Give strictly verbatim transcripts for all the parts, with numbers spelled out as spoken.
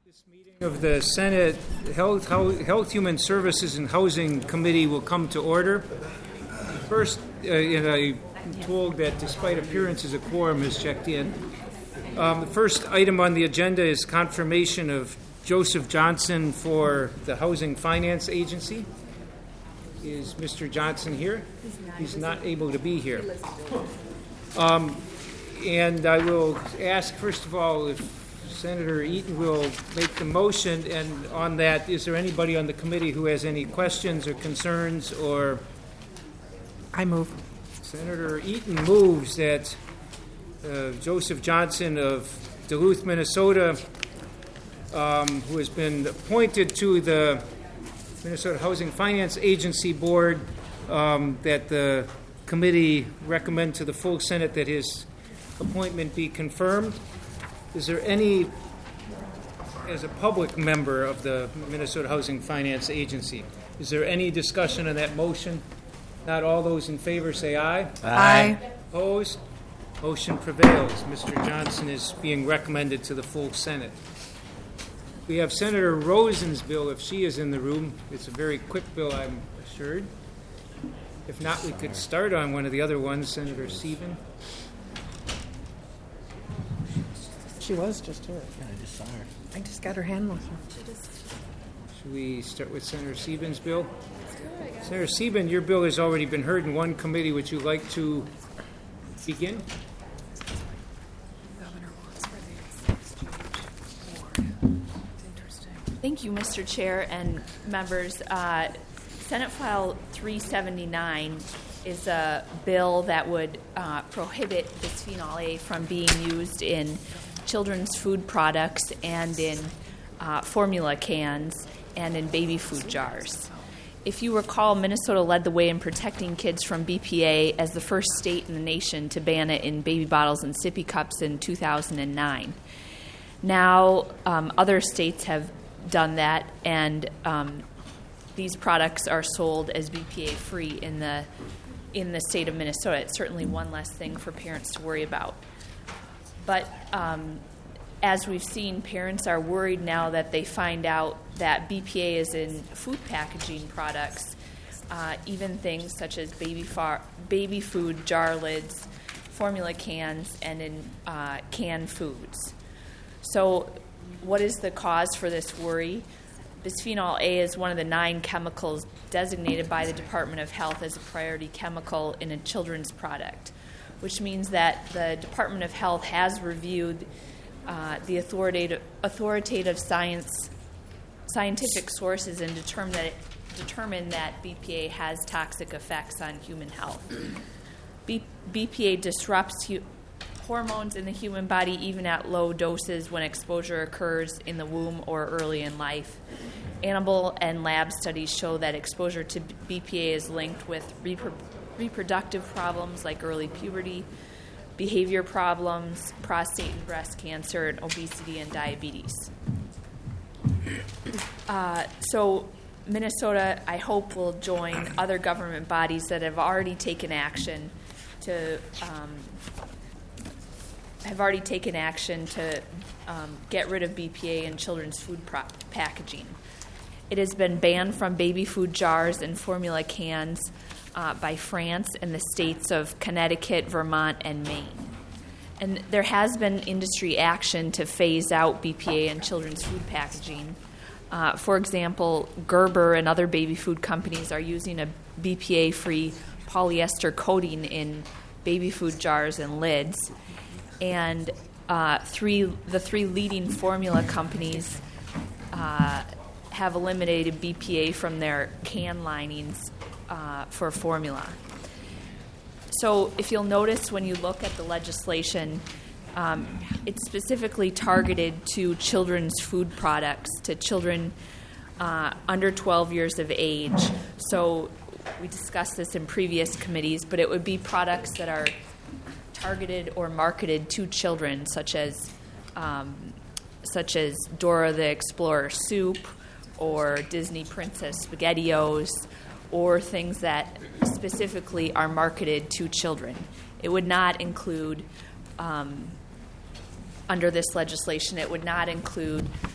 This meeting of the Senate Health, Health, Human Services and Housing Committee will come to order. First, uh, I'm told that despite appearances, a quorum is checked in. Um, the first item on the agenda is confirmation of Joseph Johnson for the Housing Finance Agency. Is Mister Johnson here? He's not able to be here. Um, and I will ask, first of all, if Senator Eaton will make the motion, and on that, is there anybody on the committee who has any questions or concerns? Or I move. Senator Eaton moves that uh, Joseph Johnson of Duluth, Minnesota, um, who has been appointed to the Minnesota Housing Finance Agency Board, um, that the committee recommend to the full Senate that his appointment be confirmed. Is there any, as a public member of the Minnesota Housing Finance Agency, is there any discussion on that motion? Not all those in favor say aye. Aye. Opposed? Motion prevails. Mister Johnson is being recommended to the full Senate. We have Senator Rosen's bill, if she is in the room. It's a very quick bill, I'm assured. If not, we could start on one of the other ones. Senator Sieben. She was just here. Yeah, I just saw her. I just got her hand motion. Should we start with Senator Sieben's bill? Senator Sieben, your bill has already been heard in one committee. Would you like to begin? Thank you, Mister Chair and members. Uh, Senate File three seventy-nine is a bill that would uh, prohibit bisphenol A from being used in children's food products and in uh, formula cans and in baby food jars. If you recall, Minnesota led the way in protecting kids from B P A as the first state in the nation to ban it in baby bottles and sippy cups in two thousand nine. Now, um, other states have done that, and um, these products are sold as B P A-free in the in the state of Minnesota. It's certainly one less thing for parents to worry about. But um, as we've seen, parents are worried now that they find out that B P A is in food packaging products, uh, even things such as baby far, baby food jar lids, formula cans, and in uh, canned foods. So what is the cause for this worry? Bisphenol A is one of the nine chemicals designated by the Department of Health as a priority chemical in a children's product, which means that the Department of Health has reviewed uh, the authoritative, authoritative science, scientific sources and determined that, it, determined that B P A has toxic effects on human health. B, BPA disrupts hu- hormones in the human body even at low doses when exposure occurs in the womb or early in life. Animal and lab studies show that exposure to B P A is linked with repro- reproductive problems like early puberty, behavior problems, prostate and breast cancer, and obesity and diabetes. Uh, so Minnesota, I hope, will join other government bodies that have already taken action to um, have already taken action to um, get rid of B P A in children's food pro- packaging. It has been banned from baby food jars and formula cans uh, by France and the states of Connecticut, Vermont, and Maine. And there has been industry action to phase out B P A in children's food packaging. Uh, for example, Gerber and other baby food companies are using a B P A-free polyester coating in baby food jars and lids. And uh, three, the three leading formula companies uh, have eliminated B P A from their can linings uh, for formula. So if you'll notice when you look at the legislation, um, it's specifically targeted to children's food products, to children uh, under twelve years of age. So we discussed this in previous committees, but it would be products that are targeted or marketed to children, such as um, such as Dora the Explorer soup or Disney Princess SpaghettiOs, or things that specifically are marketed to children. It would not include, um, under this legislation, it would not include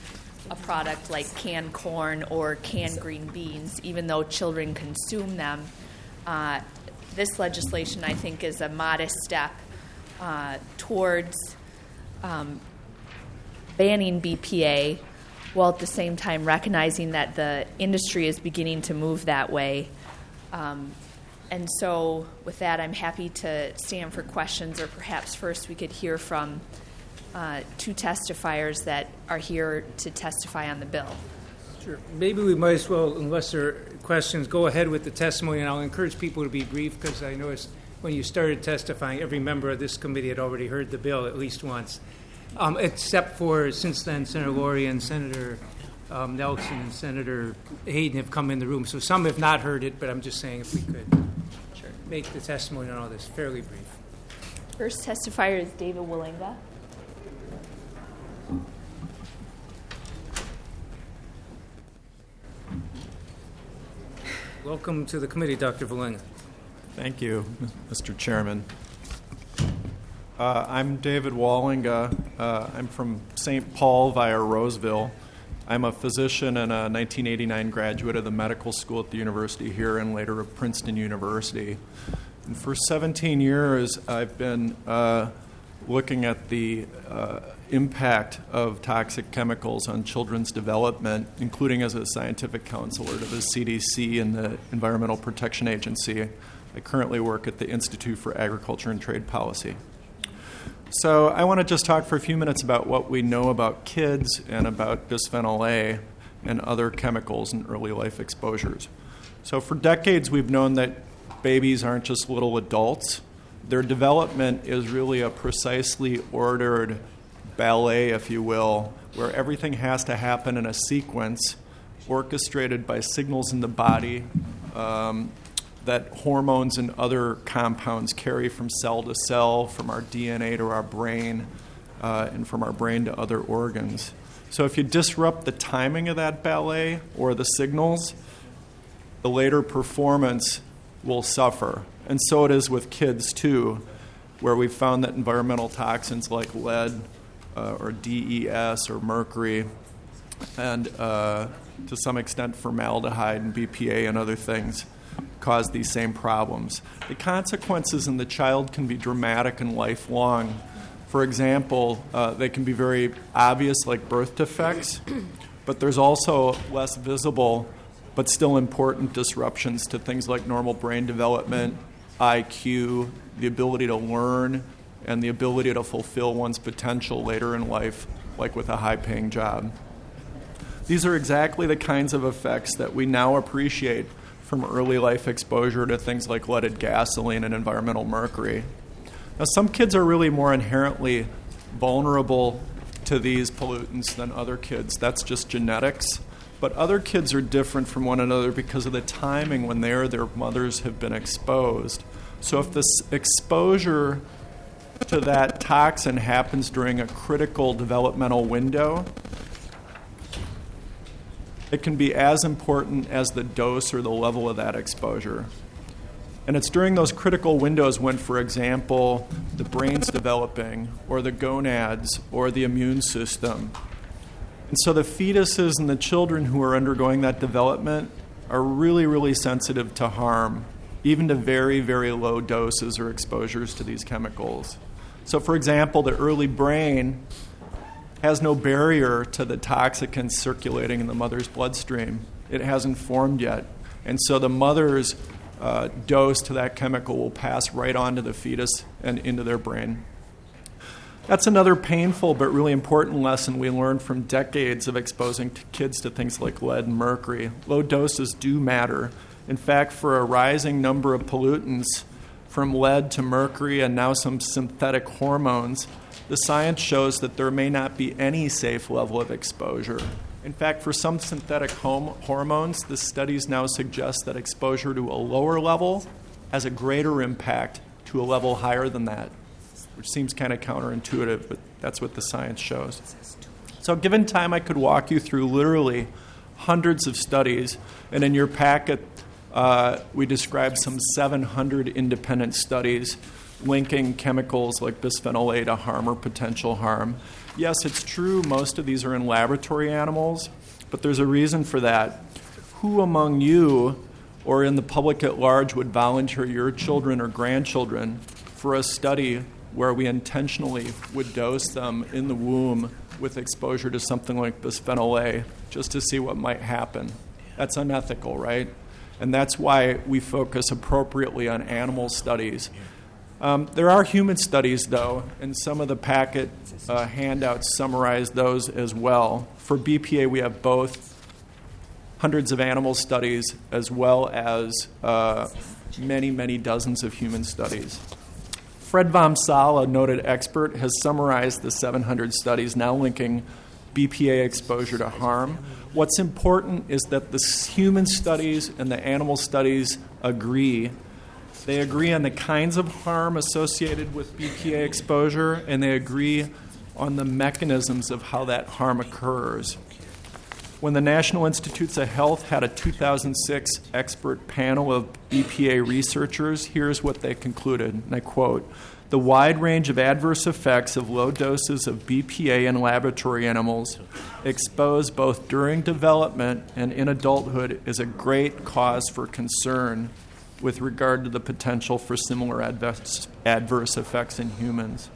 a product like canned corn or canned green beans, even though children consume them. Uh, this legislation, I think, is a modest step uh, towards um, banning B P A, while at the same time recognizing that the industry is beginning to move that way. Um, and so with that, I'm happy to stand for questions, or perhaps first we could hear from uh, two testifiers that are here to testify on the bill. Sure. Maybe we might as well, unless there are questions, go ahead with the testimony, and I'll encourage people to be brief, because I noticed when you started testifying, every member of this committee had already heard the bill at least once, um, except for, since then, Senator Laurie and Senator um, Nelson and Senator Hayden have come in the room. So some have not heard it, but I'm just saying if we could sure. make the testimony on all this fairly brief. First testifier is David Wallinga. Welcome to the committee, Doctor Wallinga. Thank you, Mister Chairman. Uh, I'm David Wallinga. Uh, I'm from Saint Paul via Roseville. I'm a physician and a nineteen eighty-nine graduate of the medical school at the university here and later of Princeton University. And for seventeen years, I've been uh, looking at the uh, impact of toxic chemicals on children's development, including as a scientific counselor to the C D C and the Environmental Protection Agency. I currently work at the Institute for Agriculture and Trade Policy. So I want to just talk for a few minutes about what we know about kids and about bisphenol A and other chemicals in early life exposures. So for decades, we've known that babies aren't just little adults. Their development is really a precisely ordered ballet, if you will, where everything has to happen in a sequence orchestrated by signals in the body um, that hormones and other compounds carry from cell to cell, from our D N A to our brain, uh, and from our brain to other organs. So if you disrupt the timing of that ballet or the signals, the later performance will suffer. And so it is with kids, too, where we've found that environmental toxins like lead uh, or D E S or mercury and uh, to some extent formaldehyde and B P A and other things cause these same problems. The consequences in the child can be dramatic and lifelong. For example, uh, they can be very obvious, like birth defects, but there's also less visible but still important disruptions to things like normal brain development, I Q, the ability to learn, and the ability to fulfill one's potential later in life, like with a high-paying job. These are exactly the kinds of effects that we now appreciate from early life exposure to things like leaded gasoline and environmental mercury. Now, some kids are really more inherently vulnerable to these pollutants than other kids. That's just genetics. But other kids are different from one another because of the timing when they or their mothers have been exposed. So if this exposure to that toxin happens during a critical developmental window, it can be as important as the dose or the level of that exposure. And it's during those critical windows when, for example, the brain's developing, or the gonads, or the immune system. And so the fetuses and the children who are undergoing that development are really, really sensitive to harm, even to very, very low doses or exposures to these chemicals. So, for example, the early brain has no barrier to the toxicants circulating in the mother's bloodstream. It hasn't formed yet. And so the mother's uh, dose to that chemical will pass right on to the fetus and into their brain. That's another painful but really important lesson we learned from decades of exposing t- kids to things like lead and mercury. Low doses do matter. In fact, for a rising number of pollutants, from lead to mercury and now some synthetic hormones, the science shows that there may not be any safe level of exposure. In fact, for some synthetic hom- hormones, the studies now suggest that exposure to a lower level has a greater impact to a level higher than that, which seems kind of counterintuitive, but that's what the science shows. So given time, I could walk you through literally hundreds of studies, and in your packet, uh, we described some seven hundred independent studies linking chemicals like bisphenol A to harm or potential harm. Yes, it's true most of these are in laboratory animals, but there's a reason for that. Who among you or in the public at large would volunteer your children or grandchildren for a study where we intentionally would dose them in the womb with exposure to something like bisphenol A just to see what might happen? That's unethical, right? And that's why we focus appropriately on animal studies. Um, there are human studies, though, and some of the packet uh, handouts summarize those as well. For B P A, we have both hundreds of animal studies as well as uh, many, many dozens of human studies. Fred Vom Saal, a noted expert, has summarized the seven hundred studies now linking B P A exposure to harm. What's important is that the human studies and the animal studies agree. They agree on the kinds of harm associated with B P A exposure, and they agree on the mechanisms of how that harm occurs. When the National Institutes of Health had a two thousand six expert panel of B P A researchers, here's what they concluded, and I quote, "The wide range of adverse effects of low doses of B P A in laboratory animals exposed both during development and in adulthood is a great cause for concern with regard to the potential for similar adverse, adverse effects in humans."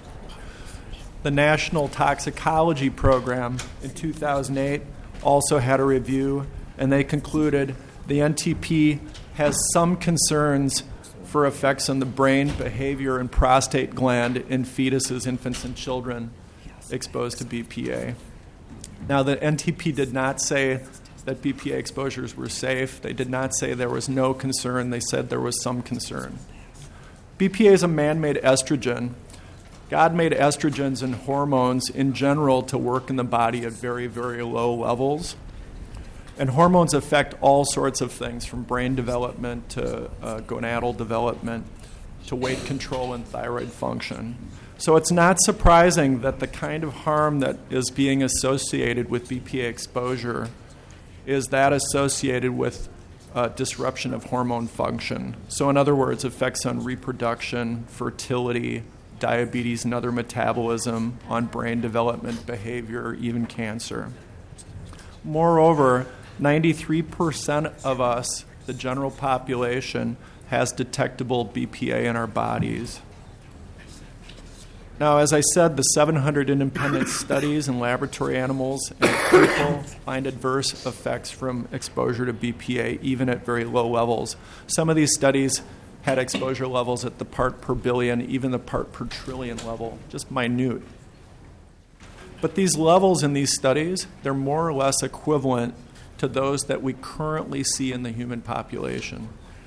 The National Toxicology Program in two thousand eight also had a review, and they concluded the N T P has some concerns for effects on the brain, behavior, and prostate gland in fetuses, infants, and children exposed to B P A. Now, the N T P did not say that B P A exposures were safe. They did not say there was no concern. They said there was some concern. B P A is a man-made estrogen. God made estrogens and hormones in general to work in the body at very, very low levels. And hormones affect all sorts of things, from brain development to uh, gonadal development to weight control and thyroid function. So it's not surprising that the kind of harm that is being associated with B P A exposure is that associated with uh, disruption of hormone function. So in other words, effects on reproduction, fertility, diabetes and other metabolism, on brain development, behavior, even cancer. Moreover, ninety-three percent of us, the general population, has detectable B P A in our bodies. Now, as I said, the seven hundred independent studies in laboratory animals and people find adverse effects from exposure to B P A, even at very low levels. Some of these studies had exposure levels at the part per billion, even the part per trillion level, just minute. But these levels in these studies, they're more or less equivalent to those that we currently see in the human population.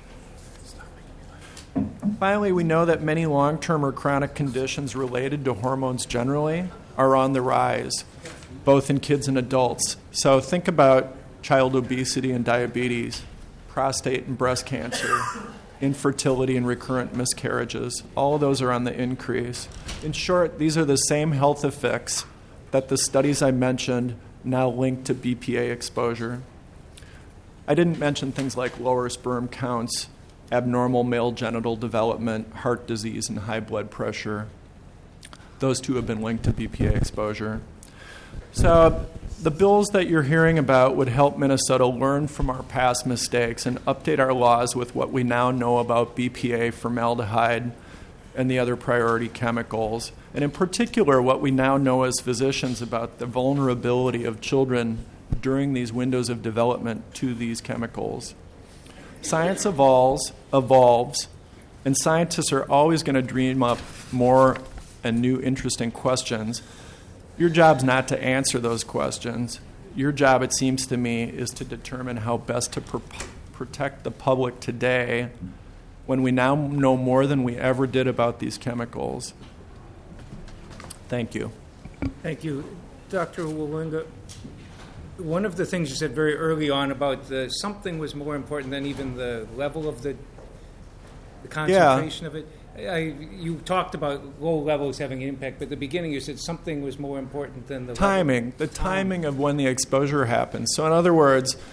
Finally, we know that many long-term or chronic conditions related to hormones generally are on the rise, both in kids and adults. So think about child obesity and diabetes, prostate and breast cancer, infertility and recurrent miscarriages. All of those are on the increase. In short, these are the same health effects that the studies I mentioned now link to B P A exposure. I didn't mention things like lower sperm counts, abnormal male genital development, heart disease, and high blood pressure. Those two have been linked to B P A exposure. So the bills that you're hearing about would help Minnesota learn from our past mistakes and update our laws with what we now know about B P A, formaldehyde, and the other priority chemicals. And in particular, what we now know as physicians about the vulnerability of children during these windows of development to these chemicals. Science evolves, evolves, and scientists are always going to dream up more and new interesting questions. Your job's not to answer those questions. Your job, it seems to me, is to determine how best to pr- protect the public today when we now know more than we ever did about these chemicals. Thank you. Thank you. Doctor Wallinga, one of the things you said very early on about the something was more important than even the level of the, the concentration yeah. of it. I, you talked about low levels having an impact, but at the beginning you said something was more important than the timing, level. the timing of when the exposure happens. So in other words,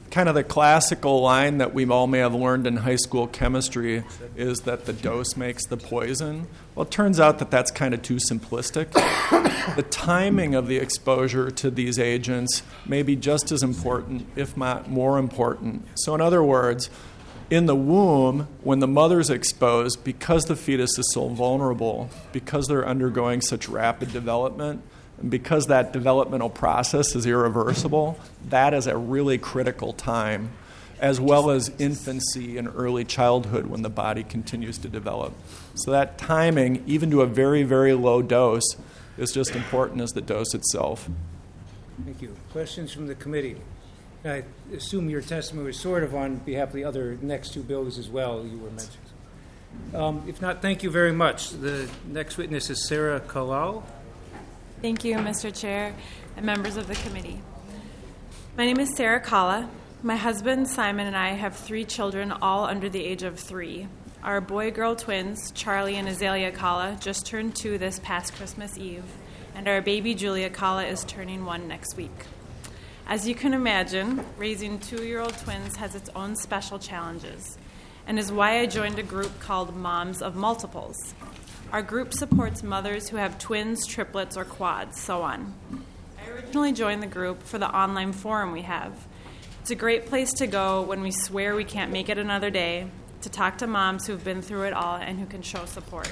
kind of the classical line that we all may have learned in high school chemistry is that the dose makes the poison. Well, it turns out that that's kind of too simplistic. The timing of the exposure to these agents may be just as important, if not more important. So in other words, in the womb, when the mother's exposed, because the fetus is so vulnerable, because they're undergoing such rapid development, and because that developmental process is irreversible, that is a really critical time, as well as infancy and early childhood when the body continues to develop. So that timing, even to a very, very low dose, is just important as the dose itself. Thank you. Questions from the committee? I assume your testimony was sort of on behalf of the other next two bills as well you were mentioning. Um, if not, thank you very much. The next witness is Sarah Kalal. Thank you, Mister Chair, and members of the committee. My name is Sarah Kala. My husband, Simon, and I have three children, all under the age of three. Our boy-girl twins, Charlie and Azalea Kala, just turned two this past Christmas Eve, and our baby, Julia Kala, is turning one next week. As you can imagine, raising two-year-old twins has its own special challenges, and is why I joined a group called Moms of Multiples. Our group supports mothers who have twins, triplets, or quads, so on. I originally joined the group for the online forum we have. It's a great place to go when we swear we can't make it another day, to talk to moms who've been through it all and who can show support.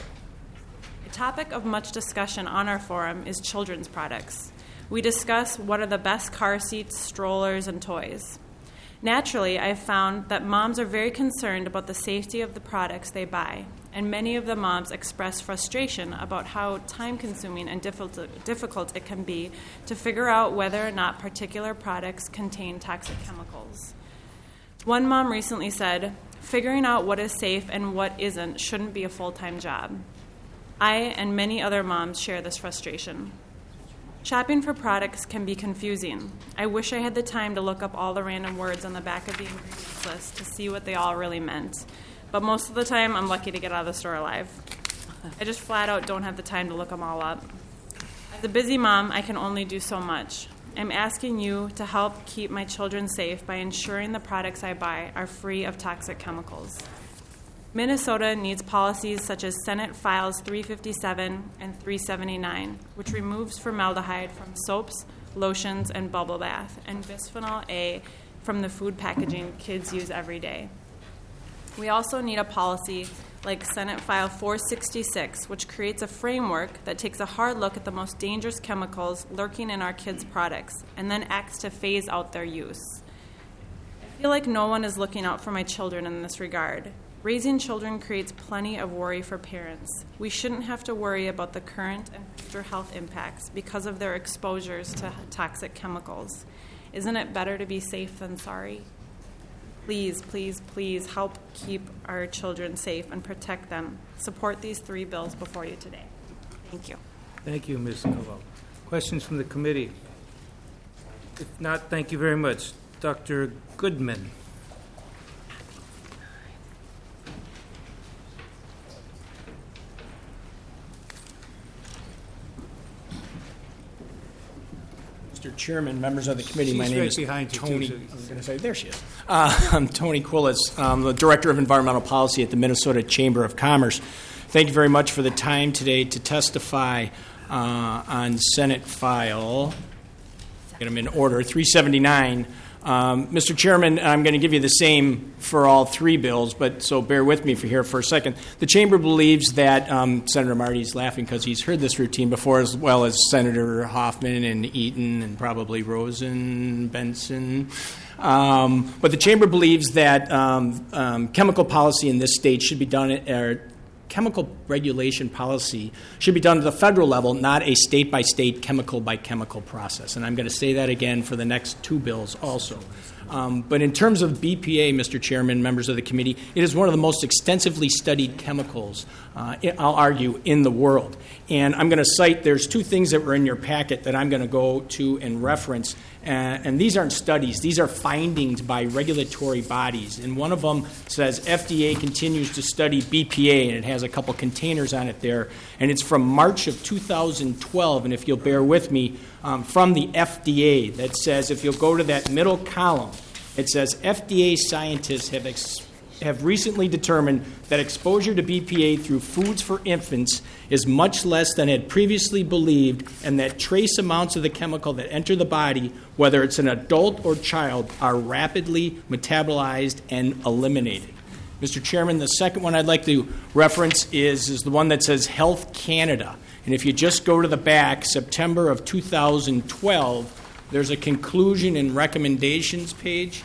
A topic of much discussion on our forum is children's products. We discuss what are the best car seats, strollers, and toys. Naturally, I've found that moms are very concerned about the safety of the products they buy, and many of the moms express frustration about how time-consuming and difficult it can be to figure out whether or not particular products contain toxic chemicals. One mom recently said, "Figuring out what is safe and what isn't shouldn't be a full-time job." I and many other moms share this frustration. Shopping for products can be confusing. I wish I had the time to look up all the random words on the back of the ingredients list to see what they all really meant. But most of the time, I'm lucky to get out of the store alive. I just flat out don't have the time to look them all up. As a busy mom, I can only do so much. I'm asking you to help keep my children safe by ensuring the products I buy are free of toxic chemicals. Minnesota needs policies such as Senate Files three fifty-seven and three seventy-nine, which removes formaldehyde from soaps, lotions, and bubble bath, and bisphenol A from the food packaging kids use every day. We also need a policy like Senate File four sixty-six, which creates a framework that takes a hard look at the most dangerous chemicals lurking in our kids' products and then acts to phase out their use. I feel like no one is looking out for my children in this regard. Raising children creates plenty of worry for parents. We shouldn't have to worry about the current and future health impacts because of their exposures to toxic chemicals. Isn't it better to be safe than sorry? Please, please, please help keep our children safe and protect them. Support these three bills before you today. Thank you. Thank you, Miz Kalal. Questions from the committee? If not, thank you very much. Doctor Goodman. Mister Chairman, members of the committee, She's my name right is behind you, Tony. too, so- I'm going to say, there she is. Uh, I'm Tony Quillis, I'm the Director of Environmental Policy at the Minnesota Chamber of Commerce. Thank you very much for the time today to testify uh, on Senate File, get them in order, three seventy-nine. Um, Mister Chairman, I'm going to give you the same for all three bills, but so bear with me for here for a second. The Chamber believes that um, Senator Marty's laughing because he's heard this routine before, as well as Senator Hoffman and Eaton and probably Rosen, Benson. Um, but the Chamber believes that um, um, chemical policy in this state should be done at uh, chemical regulation policy should be done at the federal level, not a state-by-state, chemical-by-chemical process. And I'm going to say that again for the next two bills also. Um, but in terms of B P A, Mister Chairman, members of the committee, it is one of the most extensively studied chemicals, uh, I'll argue, in the world. And I'm going to cite, there's two things that were in your packet that I'm going to go to and reference. Uh, and these aren't studies. These are findings by regulatory bodies. And one of them says F D A continues to study B P A, and it has a couple containers on it there. And it's from March of two thousand twelve. And if you'll bear with me, um, from the F D A that says, if you'll go to that middle column, It says F D A scientists have ex- have recently determined that exposure to B P A through foods for infants is much less than had previously believed, and that trace amounts of the chemical that enter the body, whether it's an adult or child, are rapidly metabolized and eliminated. Mister Chairman, the second one I'd like to reference is, is the one that says Health Canada. And if you just go to the back, September of two thousand twelve, there's a conclusion and recommendations page.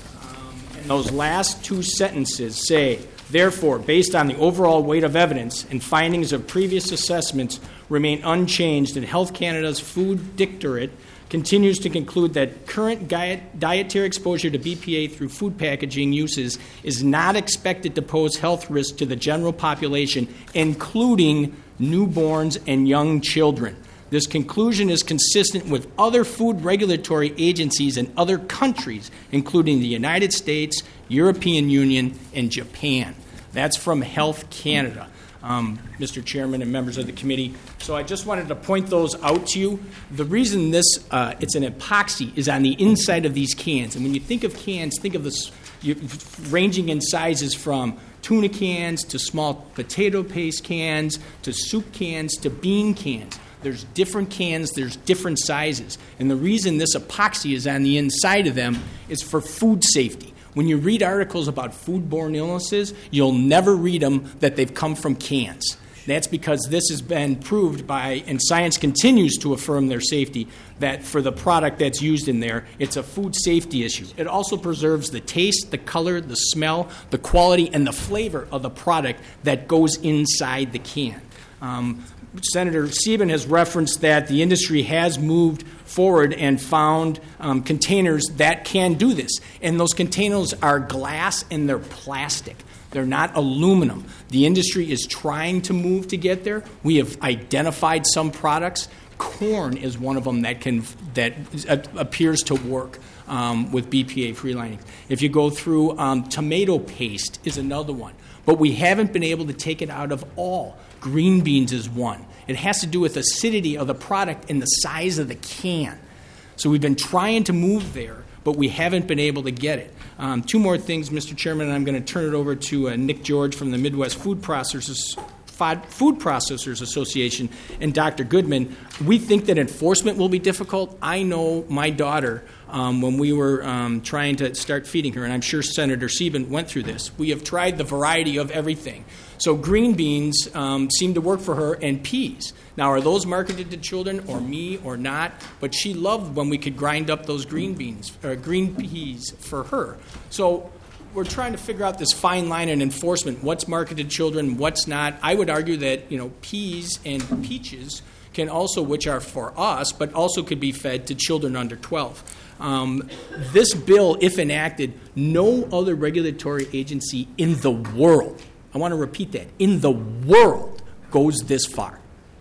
And those last two sentences say, therefore, based on the overall weight of evidence and findings of previous assessments remain unchanged, and Health Canada's Food Dictorate continues to conclude that current diet, dietary exposure to B P A through food packaging uses is not expected to pose health risk to the general population, including newborns and young children. This conclusion is consistent with other food regulatory agencies in other countries, including the United States, European Union, and Japan. That's from Health Canada, um, Mister Chairman and members of the committee. So I just wanted to point those out to you. The reason this, uh, it's an epoxy, is on the inside of these cans. And when you think of cans, think of this you, ranging in sizes from tuna cans to small potato paste cans to soup cans to bean cans. There's different cans, there's different sizes. And the reason this epoxy is on the inside of them is for food safety. When you read articles about foodborne illnesses, you'll never read them that they've come from cans. That's because this has been proved by, and science continues to affirm their safety, that for the product that's used in there, it's a food safety issue. It also preserves the taste, the color, the smell, the quality, and the flavor of the product that goes inside the can. Um, Senator Sieben has referenced that the industry has moved forward and found um, containers that can do this. And those containers are glass and they're plastic. They're not aluminum. The industry is trying to move to get there. We have identified some products. Corn is one of them that can that appears to work um, with B P A-free linings. If you go through, um, tomato paste is another one. But we haven't been able to take it out of all. Green beans is one. It has to do with acidity of the product and the size of the can. So we've been trying to move there, but we haven't been able to get it. Um, two more things, Mister Chairman, and I'm going to turn it over to uh, Nick George from the Midwest Food Processors, Food Processors Association and Doctor Goodman. We think that enforcement will be difficult. I know my daughter, um, when we were um, trying to start feeding her, and I'm sure Senator Sieben went through this, we have tried the variety of everything. So green beans um, seem to work for her, and peas. Now, are those marketed to children or me or not? But she loved when we could grind up those green beans, or green peas for her. So we're trying to figure out this fine line in enforcement. What's marketed to children, what's not? I would argue that, you know, peas and peaches can also, which are for us, but also could be fed to children under twelve. Um, this bill, if enacted, no other regulatory agency in the world, I want to repeat that, in the world goes this far.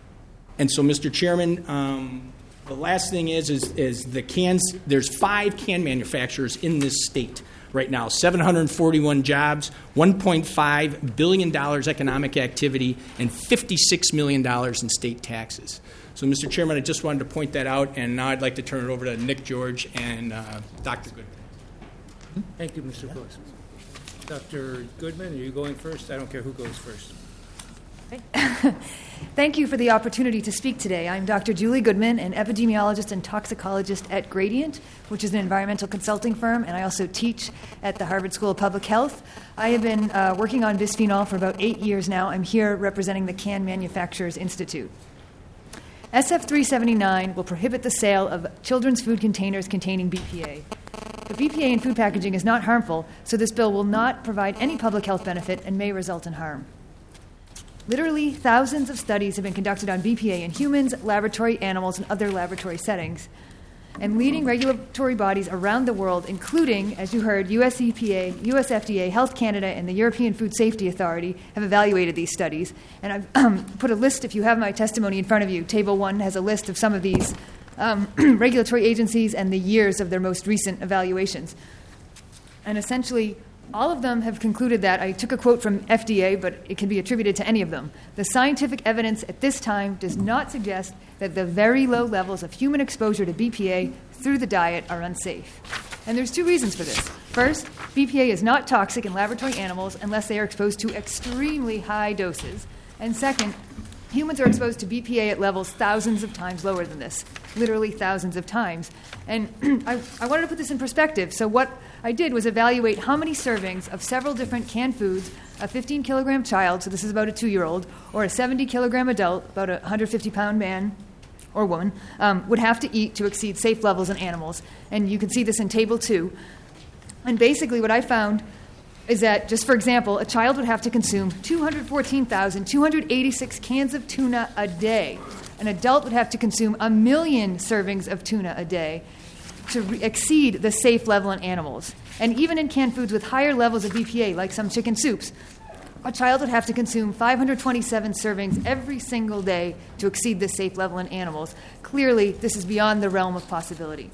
And so, Mister Chairman, um, the last thing is, is, is the cans, there's five can manufacturers in this state right now, seven hundred forty-one jobs, one point five billion dollars economic activity, and fifty-six million dollars in state taxes. So, Mister Chairman, I just wanted to point that out, and now I'd like to turn it over to Nick George and uh, Doctor Goodman. Thank you, Mister Close. Doctor Goodman, are you going first? I don't care who goes first. Thank you for the opportunity to speak today. I'm Doctor Julie Goodman, an epidemiologist and toxicologist at Gradient, which is an environmental consulting firm, and I also teach at the Harvard School of Public Health. I have been uh, working on bisphenol for about eight years now. I'm here representing the Can Manufacturers Institute. S F three seventy-nine will prohibit the sale of children's food containers containing B P A. The B P A in food packaging is not harmful, so this bill will not provide any public health benefit and may result in harm. Literally, thousands of studies have been conducted on B P A in humans, laboratory animals, and other laboratory settings. And leading regulatory bodies around the world, including, as you heard, U S E P A, U S F D A, Health Canada, and the European Food Safety Authority, have evaluated these studies. And I've um, put a list, if you have my testimony in front of you, Table one has a list of some of these um, regulatory agencies and the years of their most recent evaluations. And essentially, all of them have concluded that, I took a quote from F D A, but it can be attributed to any of them. The scientific evidence at this time does not suggest that the very low levels of human exposure to B P A through the diet are unsafe. And there's two reasons for this. First, B P A is not toxic in laboratory animals unless they are exposed to extremely high doses. And second, humans are exposed to B P A at levels thousands of times lower than this, literally thousands of times. And I, I wanted to put this in perspective. So what I did was evaluate how many servings of several different canned foods a fifteen kilogram child, so this is about a two-year-old, or a seventy kilogram adult, about a one hundred fifty pound man or woman, um, would have to eat to exceed safe levels in animals. And you can see this in Table two. And basically what I found is that, just for example, a child would have to consume two hundred fourteen thousand two hundred eighty-six cans of tuna a day. An adult would have to consume a million servings of tuna a day to re- exceed the safe level in animals. And even in canned foods with higher levels of B P A, like some chicken soups, a child would have to consume five hundred twenty-seven servings every single day to exceed this safe level in animals. Clearly, this is beyond the realm of possibility.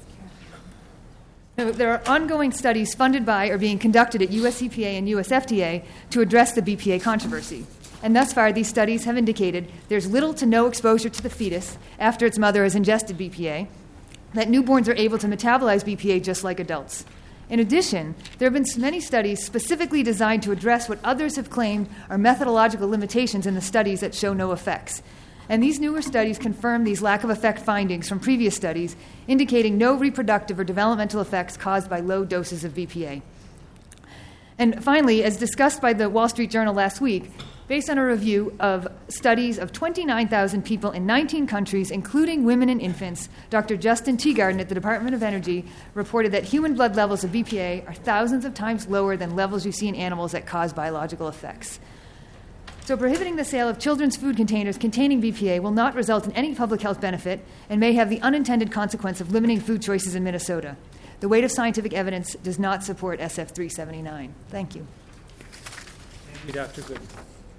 Now, there are ongoing studies funded by or being conducted at U S E P A and U S F D A to address the B P A controversy. And thus far, these studies have indicated there's little to no exposure to the fetus after its mother has ingested B P A, that newborns are able to metabolize B P A just like adults. In addition, there have been many studies specifically designed to address what others have claimed are methodological limitations in the studies that show no effects. And these newer studies confirm these lack of effect findings from previous studies, indicating no reproductive or developmental effects caused by low doses of B P A. And finally, as discussed by the Wall Street Journal last week, based on a review of studies of twenty-nine thousand people in nineteen countries, including women and infants, Doctor Justin Teagarden at the Department of Energy reported that human blood levels of B P A are thousands of times lower than levels you see in animals that cause biological effects. So prohibiting the sale of children's food containers containing B P A will not result in any public health benefit and may have the unintended consequence of limiting food choices in Minnesota. The weight of scientific evidence does not support S F three seventy-nine. Thank you. Thank you, Doctor Goodman.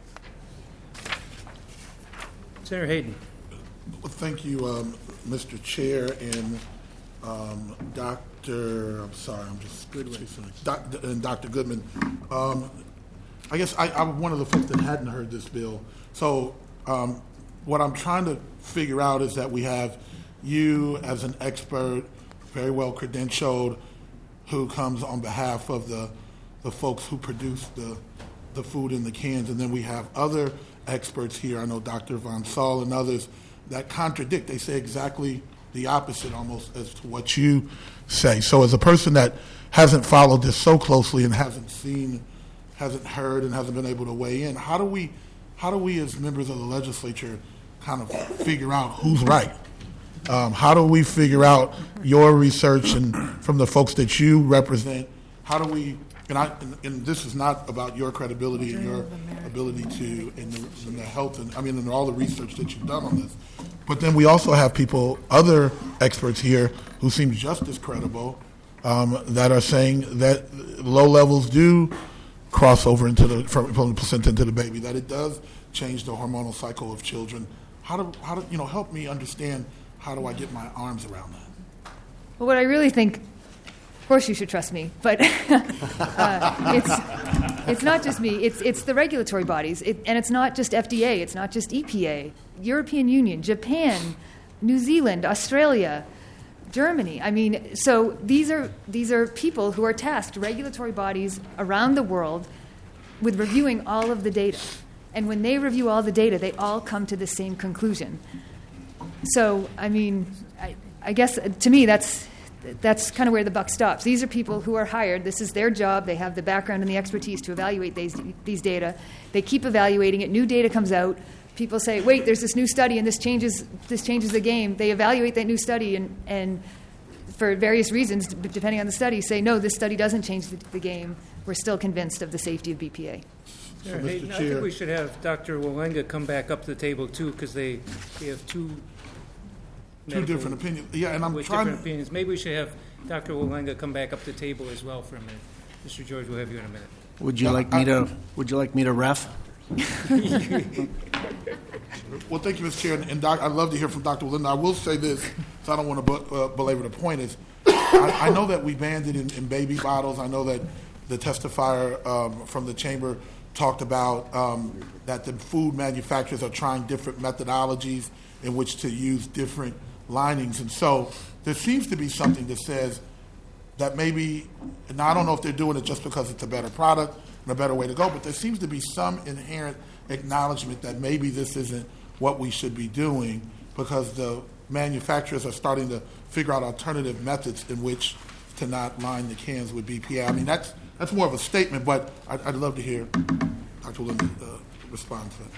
Senator Hayden. Well, thank you, um, Mister Chair, and um, Doctor I'm sorry, I'm just Goodwin. Doctor and Doctor Goodman. Um, I guess I, I'm one of the folks that hadn't heard this bill. So um, what I'm trying to figure out is that we have you as an expert, very well credentialed, who comes on behalf of the the folks who produce the the food in the cans, and then we have other experts here. I know Doctor Von Saul and others that contradict. They say exactly the opposite almost as to what you say. So as a person that hasn't followed this so closely and hasn't seen, hasn't heard, and hasn't been able to weigh in, how do we, how do we as members of the legislature kind of figure out who's right? Um, how do we figure out your research and from the folks that you represent? How do we, and, I, and, and this is not about your credibility and your ability to, and the, and the health, and I mean, and all the research that you've done on this. But then we also have people, other experts here, who seem just as credible, um, that are saying that low levels do cross over into the, from, from the placenta into the baby, that it does change the hormonal cycle of children. How do, how do, you know, help me understand, how do I get my arms around that? Well, what I really think, of course you should trust me, but uh, it's it's not just me. It's it's the regulatory bodies, it, and it's not just F D A. It's not just E P A. European Union, Japan, New Zealand, Australia, Germany. I mean, so these are these are people who are tasked, regulatory bodies around the world, with reviewing all of the data. And when they review all the data, they all come to the same conclusion. So, I mean, I, I guess to me that's that's kind of where the buck stops. These are people who are hired. This is their job. They have the background and the expertise to evaluate these these data. They keep evaluating it. New data comes out. People say, "Wait, there's this new study, and this changes this changes the game." They evaluate that new study, and and for various reasons, depending on the study, say, "No, this study doesn't change the, the game. We're still convinced of the safety of B P A." So, Hey, Mister I Chair, think we should have Doctor Walenga come back up to the table too, because they, they have two two medical- different opinions. Yeah, and I'm with trying different to. opinions. Maybe we should have Doctor Walenga come back up to the table as well for a minute. Mister George, we'll have you in a minute. Would you Yeah, like I- me to? Would you like me to ref? Well, thank you, Mister Chair, and, and doc, I'd love to hear from Doctor Walenga. I will say this, so I don't want to be, uh, belabor the point. Is I, I know that we banned it in, in baby bottles. I know that the testifier um, from the chamber talked about um, that the food manufacturers are trying different methodologies in which to use different linings, and so there seems to be something that says that maybe, now I don't know if they're doing it just because it's a better product and a better way to go, but there seems to be some inherent acknowledgement that maybe this isn't what we should be doing because the manufacturers are starting to figure out alternative methods in which to not line the cans with B P A. I mean, that's that's more of a statement, but I'd, I'd love to hear Doctor Linda uh, respond to that.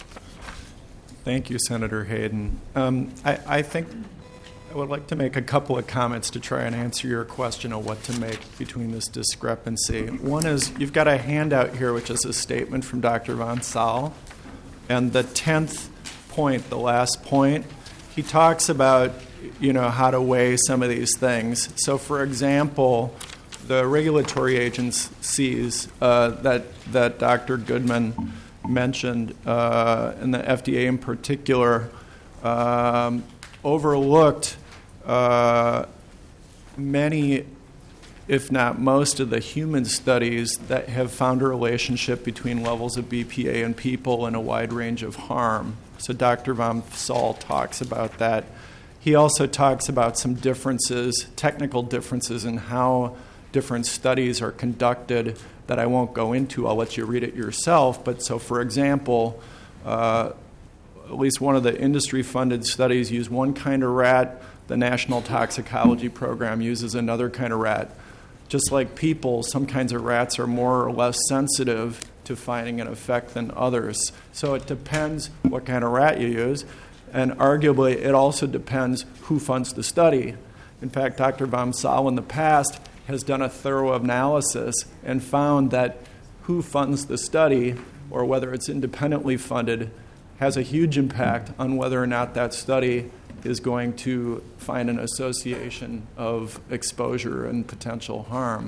Thank you, Senator Hayden. Um, I, I think I would like to make a couple of comments to try and answer your question of what to make between this discrepancy. One is you've got a handout here, which is a statement from Doctor Von Saal. And the tenth point, the last point, he talks about, you know, how to weigh some of these things. So, for example, the regulatory agencies uh, that, that Doctor Goodman mentioned, uh, and the F D A in particular, um, overlooked uh, many, if not most, of the human studies that have found a relationship between levels of B P A in people and a wide range of harm. So Doctor Von Saal talks about that. He also talks about some differences, technical differences in how different studies are conducted that I won't go into. I'll let you read it yourself. But so, for example, uh, at least one of the industry-funded studies use one kind of rat. The National Toxicology Program uses another kind of rat. Just like people, some kinds of rats are more or less sensitive to finding an effect than others. So it depends what kind of rat you use. And arguably, it also depends who funds the study. In fact, Doctor Von Saal in the past has done a thorough analysis and found that who funds the study, or whether it's independently funded, has a huge impact on whether or not that study is going to find an association of exposure and potential harm.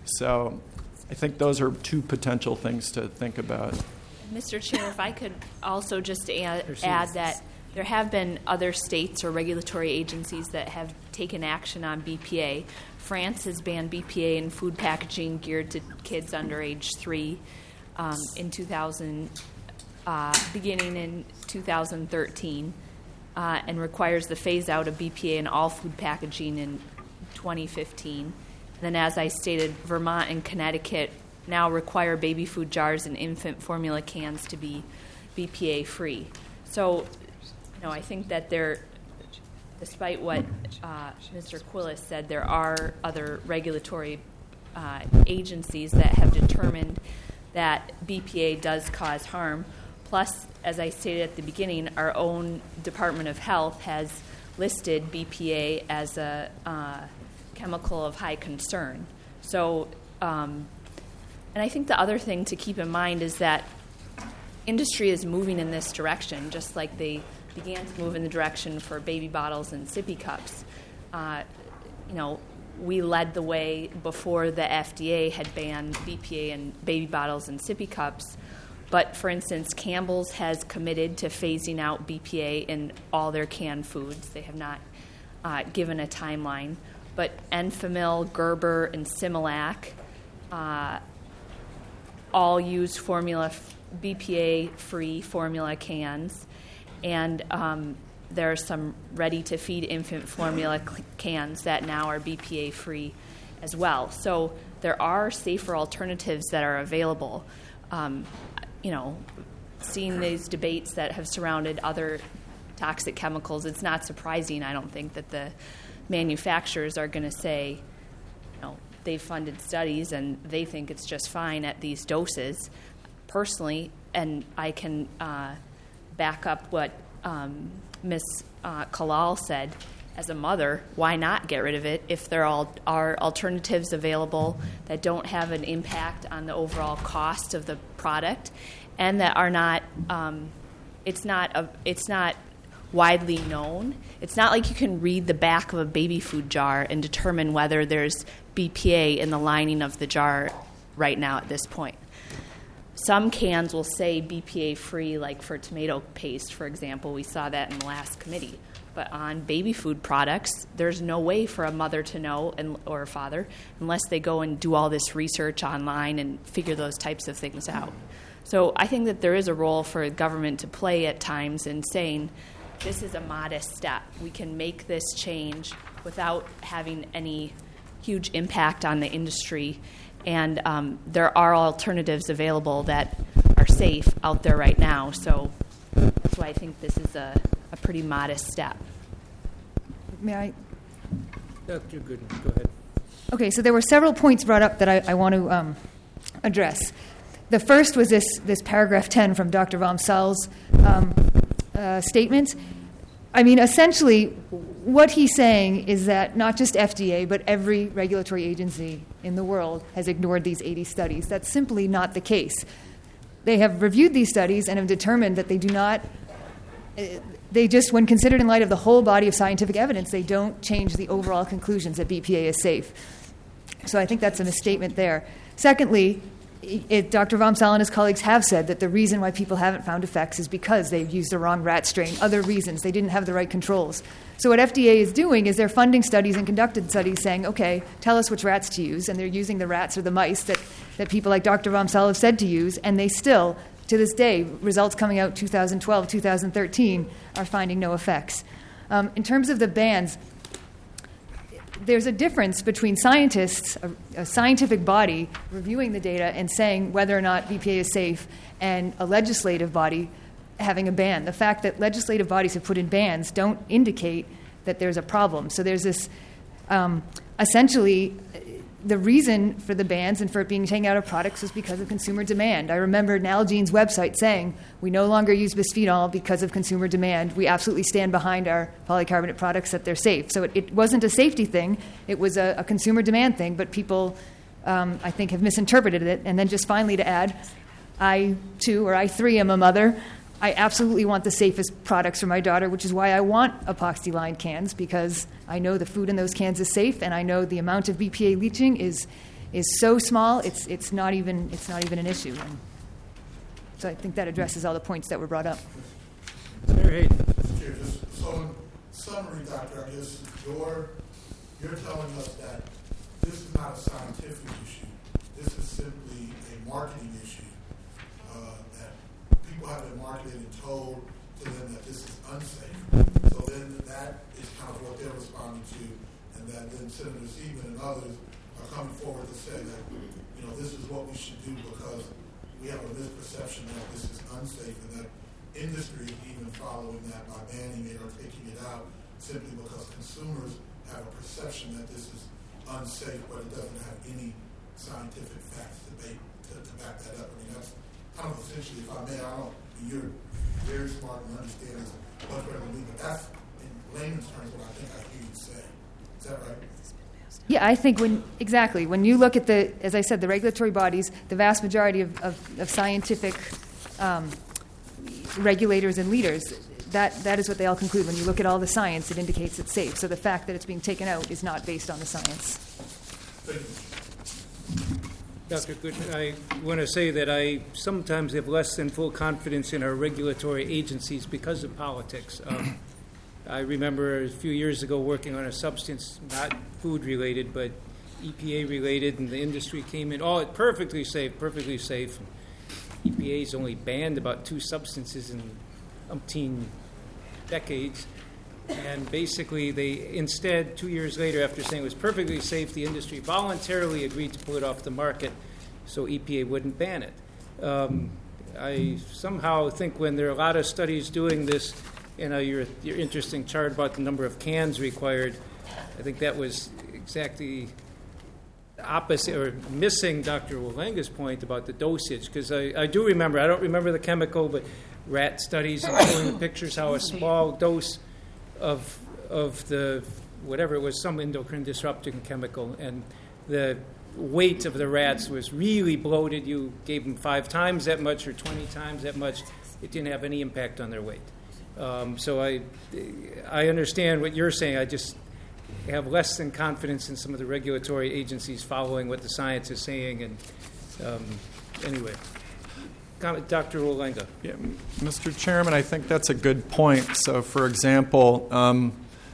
So I think those are two potential things to think about. Mister Chair, if I could also just add, add that there have been other states or regulatory agencies that have taken action on B P A. France has banned B P A in food packaging geared to kids under age three um, in two thousand, uh, beginning in two thousand thirteen, uh, and requires the phase out of B P A in all food packaging in twenty fifteen. And then, as I stated, Vermont and Connecticut now require baby food jars and infant formula cans to be B P A free. So, you know, I think that there, despite what uh, Mister Quillis said, there are other regulatory uh, agencies that have determined that B P A does cause harm. Plus, as I stated at the beginning, our own Department of Health has listed B P A as a uh, chemical of high concern. So, um, and I think the other thing to keep in mind is that industry is moving in this direction, just like they began to move in the direction for baby bottles and sippy cups. Uh, you know, we led the way before the F D A had banned B P A in baby bottles and sippy cups. But, for instance, Campbell's has committed to phasing out B P A in all their canned foods. They have not uh, given a timeline. But Enfamil, Gerber, and Similac uh, all use formula B P A-free formula cans. And um, there are some ready-to-feed infant formula c- cans that now are B P A-free as well. So there are safer alternatives that are available. Um, you know, seeing these debates that have surrounded other toxic chemicals, it's not surprising, I don't think, that the manufacturers are going to say, you know, they've funded studies and they think it's just fine at these doses. Personally, and I can uh, back up what um, Miz Uh, Kalal said, as a mother, why not get rid of it if there all are alternatives available that don't have an impact on the overall cost of the product, and that are not, um, it's not a, it's not widely known. It's not like you can read the back of a baby food jar and determine whether there's B P A in the lining of the jar right now at this point. Some cans will say B P A-free, like for tomato paste, for example. We saw that in the last committee. But on baby food products, there's no way for a mother to know, and, or a father, unless they go and do all this research online and figure those types of things out. So I think that there is a role for government to play at times in saying, this is a modest step. We can make this change without having any huge impact on the industry, and um, there are alternatives available that are safe out there right now. So that's why I think this is a, a pretty modest step. May I? Doctor Goodman, go ahead. Okay, so there were several points brought up that I, I want to um, address. The first was this, this paragraph ten from Doctor Vamsal's um, uh, statement. I mean, essentially, what he's saying is that not just F D A, but every regulatory agency in the world has ignored these eighty studies. That's simply not the case. They have reviewed these studies and have determined that they do not, uh, they just, when considered in light of the whole body of scientific evidence, they don't change the overall conclusions that B P A is safe. So I think that's a misstatement there. Secondly, it, Doctor Vamsal and his colleagues have said that the reason why people haven't found effects is because they've used the wrong rat strain, other reasons. They didn't have the right controls. So what F D A is doing is they're funding studies and conducted studies saying, okay, tell us which rats to use, and they're using the rats or the mice that, that people like Doctor Vamsal have said to use, and they still, to this day, results coming out two thousand twelve, two thousand thirteen, are finding no effects. Um, in terms of the bans, there's a difference between scientists, a, a scientific body, reviewing the data and saying whether or not B P A is safe, and a legislative body having a ban. The fact that legislative bodies have put in bans don't indicate that there's a problem. So there's this, um, essentially, the reason for the bans and for it being taken out of products was because of consumer demand. I remember Nalgene's website saying, we no longer use bisphenol because of consumer demand. We absolutely stand behind our polycarbonate products that they're safe. So it, it wasn't a safety thing. It was a, a consumer demand thing, but people, um, I think, have misinterpreted it. And then just finally to add, I, too, or I, three, am a mother. I absolutely want the safest products for my daughter, which is why I want epoxy-lined cans, because I know the food in those cans is safe, and I know the amount of B P A leaching is is so small, it's it's not even it's not even an issue. And so I think that addresses all the points that were brought up. Senator Hayden. Chair, just so in summary, Doctor, I guess you're you're telling us that this is not a scientific issue. This is simply a marketing issue. Uh, that people have been marketed and told to them that this is unsafe. So then that is kind of what they're responding to, and that then Senator Seidman and others are coming forward to say that, you know, this is what we should do because we have a misperception that this is unsafe, and that industry is even following that by banning it or taking it out simply because consumers have a perception that this is unsafe, but it doesn't have any scientific facts to, make, to, to back that up. I mean, that's kind of essentially, if I may, I don't, you're very smart and understand this much better than me, but that's, in layman's terms, what I think I hear you say. Is that right? Yeah, I think when, exactly, when you look at the, as I said, the regulatory bodies, the vast majority of, of, of scientific um, regulators and leaders, that, that is what they all conclude. When you look at all the science, it indicates it's safe. So the fact that it's being taken out is not based on the science. Thank you. Doctor Goodman, I want to say that I sometimes have less than full confidence in our regulatory agencies because of politics. Um, I remember a few years ago working on a substance, not food-related, but E P A-related, and the industry came in, oh, it's perfectly safe, perfectly safe. E P A's only banned about two substances in umpteen decades. And basically, they instead, two years later, after saying it was perfectly safe, the industry voluntarily agreed to pull it off the market so E P A wouldn't ban it. Um, I somehow think when there are a lot of studies doing this, you know, your, your interesting chart about the number of cans required, I think that was exactly opposite or missing Doctor Walenga's point about the dosage, because I, I do remember, I don't remember the chemical, but rat studies and showing the pictures how a small dose of of the whatever it was, some endocrine disrupting chemical, and the weight of the rats was really bloated. You gave them five times that much or twenty times that much. It didn't have any impact on their weight. Um, so I I understand what you're saying. I just have less than confidence in some of the regulatory agencies following what the science is saying. And um, anyway. Doctor Walenga. Yeah, Mister Chairman, I think that's a good point. So, for example, um,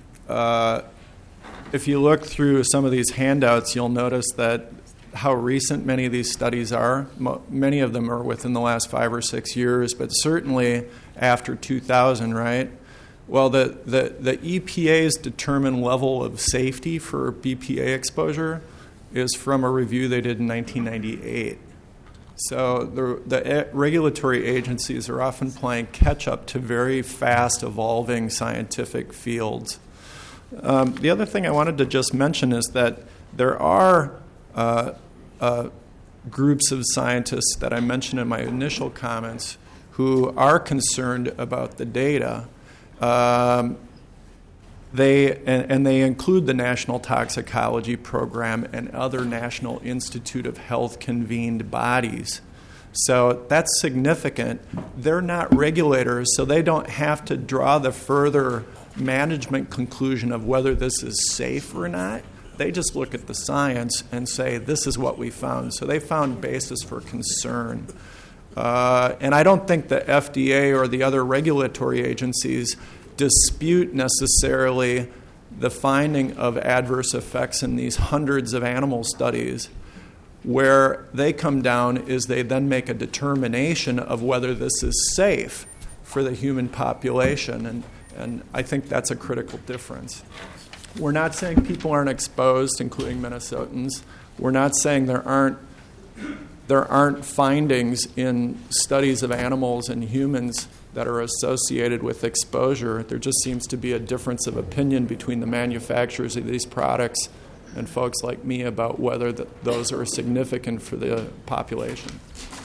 uh, if you look through some of these handouts, you'll notice that how recent many of these studies are. Mo- many of them are within the last five or six years, but certainly after two thousand, right, Well, the, the, the E P A's determined level of safety for B P A exposure is from a review they did in nineteen ninety-eight. So the, the regulatory agencies are often playing catch-up to very fast evolving scientific fields. Um, the other thing I wanted to just mention is that there are uh, uh, groups of scientists that I mentioned in my initial comments who are concerned about the data. Um, they and, and they include the National Toxicology Program and other National Institute of Health convened bodies. So that's significant. They're not regulators, so they don't have to draw the further management conclusion of whether this is safe or not. They just look at the science and say, this is what we found. So they found basis for concern. Uh, and I don't think the F D A or the other regulatory agencies dispute necessarily the finding of adverse effects in these hundreds of animal studies. Where they come down is they then make a determination of whether this is safe for the human population. And, and I think that's a critical difference. We're not saying people aren't exposed, including Minnesotans. We're not saying there aren't there aren't findings in studies of animals and humans that are associated with exposure. There just seems to be a difference of opinion between the manufacturers of these products and folks like me about whether the, those are significant for the population.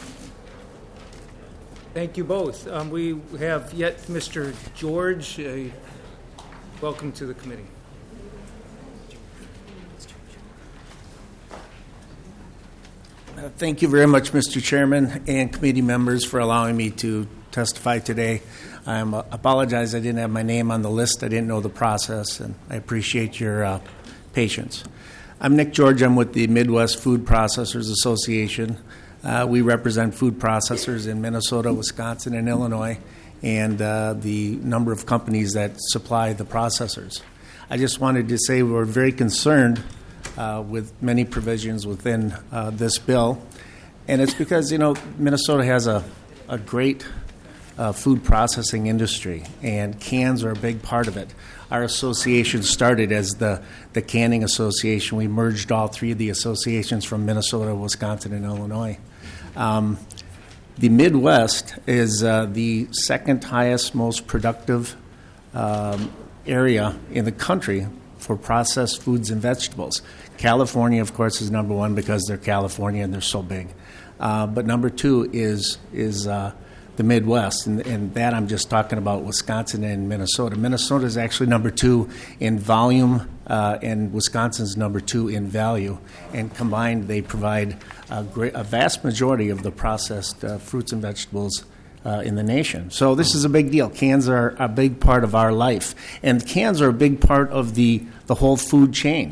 Thank you both. Um, we have yet Mister George. Uh, welcome to the committee. Uh, thank you very much, Mister Chairman and committee members, for allowing me to testify today. I uh, apologize I didn't have my name on the list. I didn't know the process, and I appreciate your uh, patience. I'm Nick George. I'm with the Midwest Food Processors Association. Uh, we represent food processors in Minnesota, Wisconsin, and Illinois, and uh, the number of companies that supply the processors. I just wanted to say we're very concerned Uh, with many provisions within uh, this bill. And it's because, you know, Minnesota has a, a great uh, food processing industry, and cans are a big part of it. Our association started as the, the Canning Association. We merged all three of the associations from Minnesota, Wisconsin, and Illinois. Um, the Midwest is uh, the second highest, most productive um, area in the country for processed foods and vegetables. California, of course, is number one because they're California and they're so big. Uh, but number two is is uh, the Midwest, and, and that I'm just talking about Wisconsin and Minnesota. Minnesota is actually number two in volume, uh, and Wisconsin's number two in value. And combined, they provide a, great, a vast majority of the processed uh, fruits and vegetables Uh, in the nation. So this is a big deal. Cans are a big part of our life, and cans are a big part of the, the whole food chain.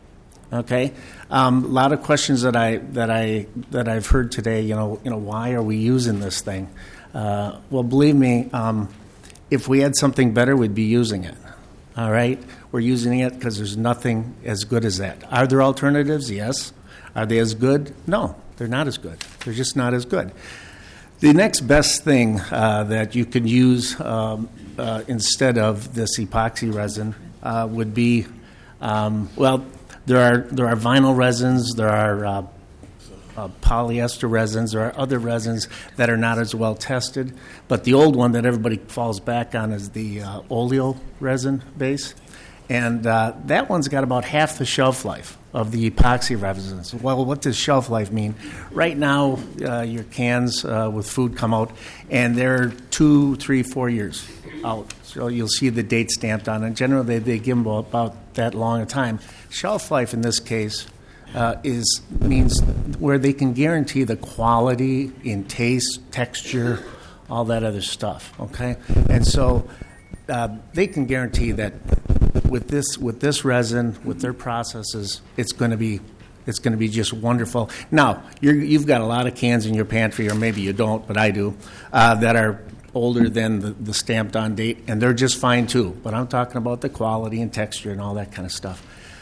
Okay, um, a lot of questions that I that I that I've heard today. You know, you know, why are we using this thing? Uh, well, believe me, um, if we had something better, we'd be using it. All right, we're using it because there's nothing as good as that. Are there alternatives? Yes. Are they as good? No, they're not as good. They're just not as good. The next best thing uh, that you can use um, uh, instead of this epoxy resin uh, would be, um, well, there are there are vinyl resins, there are uh, uh, polyester resins, there are other resins that are not as well tested. But the old one that everybody falls back on is the uh, oleo resin base. And uh, that one's got about half the shelf life of the epoxy resins. Well, what does shelf life mean? Right now, uh, your cans uh, with food come out, and they're two, three, four years out. So you'll see the date stamped on it. Generally, they, they give them about that long a time. Shelf life in this case uh, is means where they can guarantee the quality in taste, texture, all that other stuff. Okay, and so uh, they can guarantee that. With this, with this resin, with their processes, it's going to be, it's going to be just wonderful. Now, you're, you've got a lot of cans in your pantry, or maybe you don't, but I do, uh, that are older than the, the stamped-on date, and they're just fine too. But I'm talking about the quality and texture and all that kind of stuff.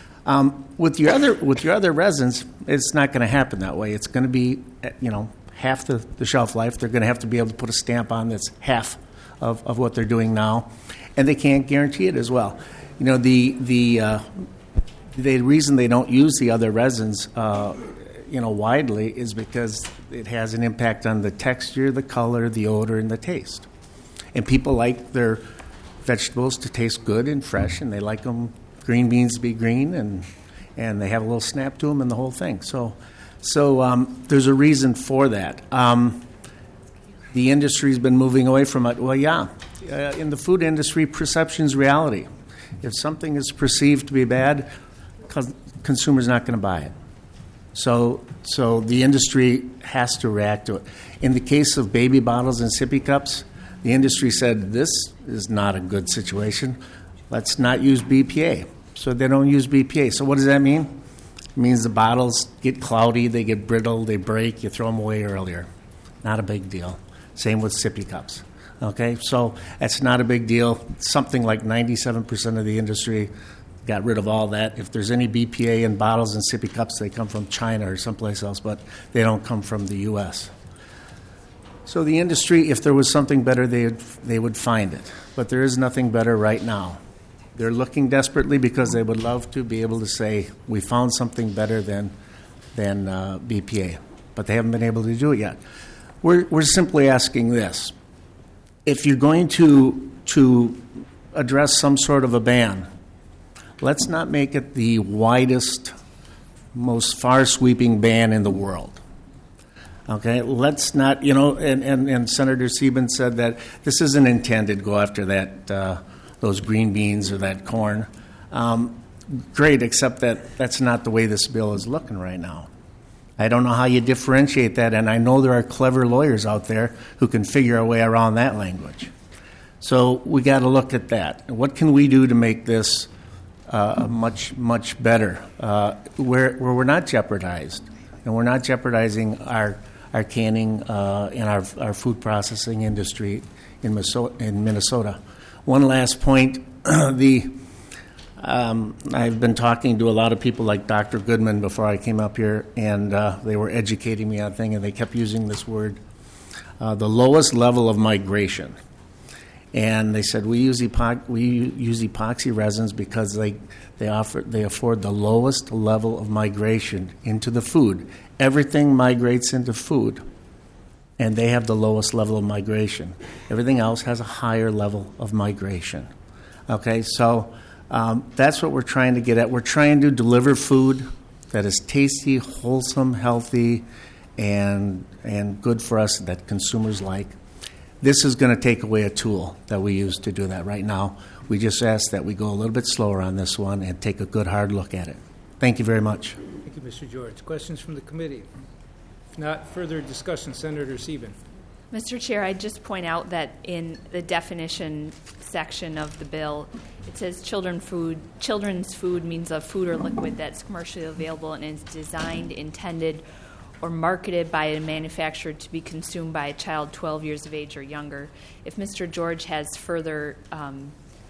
Um, with your other, with your other resins, it's not going to happen that way. It's going to be, you know, half the, the shelf life. They're going to have to be able to put a stamp on that's half of, of what they're doing now, and they can't guarantee it as well. You know, the the uh, the reason they don't use the other resins, uh, you know, widely is because it has an impact on the texture, the color, the odor, and the taste. And people like their vegetables to taste good and fresh, and they like them green beans to be green, and and they have a little snap to them and the whole thing. So, so um, there's a reason for that. Um, the industry's been moving away from it. Well, yeah, uh, in the food industry, perception's reality. If something is perceived to be bad, consumer's not going to buy it. So, so the industry has to react to it. In the case of baby bottles and sippy cups, the industry said this is not a good situation. Let's not use B P A. So they don't use B P A. So what does that mean? It means the bottles get cloudy, they get brittle, they break, you throw them away earlier. Not a big deal. Same with sippy cups. Okay, so that's not a big deal. Something like ninety-seven percent of the industry got rid of all that. If there's any B P A in bottles and sippy cups, they come from China or someplace else, but they don't come from the U S. So the industry, if there was something better, they would, they would find it. But there is nothing better right now. They're looking desperately because they would love to be able to say, we found something better than, than uh, B P A. But they haven't been able to do it yet. We're, we're simply asking this. If you're going to, to address some sort of a ban, let's not make it the widest, most far-sweeping ban in the world. Okay, let's not, you know, and, and, and Senator Sieben said that this isn't intended to go after that, uh, those green beans or that corn. Um, great, except that that's not the way this bill is looking right now. I don't know how you differentiate that, and I know there are clever lawyers out there who can figure a way around that language. So we got to look at that. What can we do to make this uh, much, much better, uh, where, where we're not jeopardized, and we're not jeopardizing our our canning uh, and our our food processing industry in Minnesota. In Minnesota. One last point: the um, I've been talking to a lot of people like Doctor Goodman before I came up here, and uh, they were educating me on things, and they kept using this word, uh, the lowest level of migration. And they said we use epoch- we use epoxy resins because they they offer they afford the lowest level of migration into the food. Everything migrates into food, and they have the lowest level of migration. Everything else has a higher level of migration. Okay, so um, that's what we're trying to get at. We're trying to deliver food that is tasty, wholesome, healthy, and and good for us that consumers like. This is going to take away a tool that we use to do that right now. We just ask that we go a little bit slower on this one and take a good hard look at it. Thank you very much. Thank you, Mister George. Questions from the committee? If not, further discussion, Senator Sieben. Mister Chair, I'd just point out that in the definition section of the bill, it says children food. Children's food means a food or liquid that's commercially available and is designed, intended, or marketed by a manufacturer to be consumed by a child twelve years of age or younger. If Mister George has further um,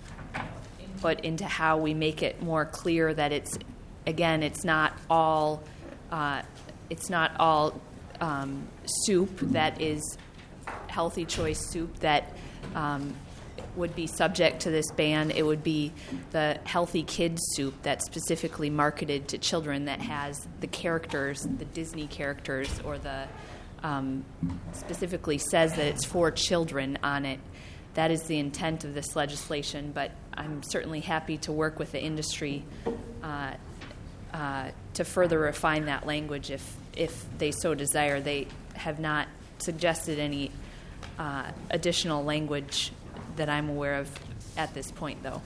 input into how we make it more clear that it's, again, it's not all, uh, it's not all um, soup that is healthy choice soup that um, would be subject to this ban. It would be the healthy kids soup that's specifically marketed to children that has the characters, the Disney characters, or the um, specifically says that it's for children on it. That is the intent of this legislation, but I'm certainly happy to work with the industry uh, uh, to further refine that language if, if they so desire. They have not suggested any uh, additional language that I'm aware of at this point, though.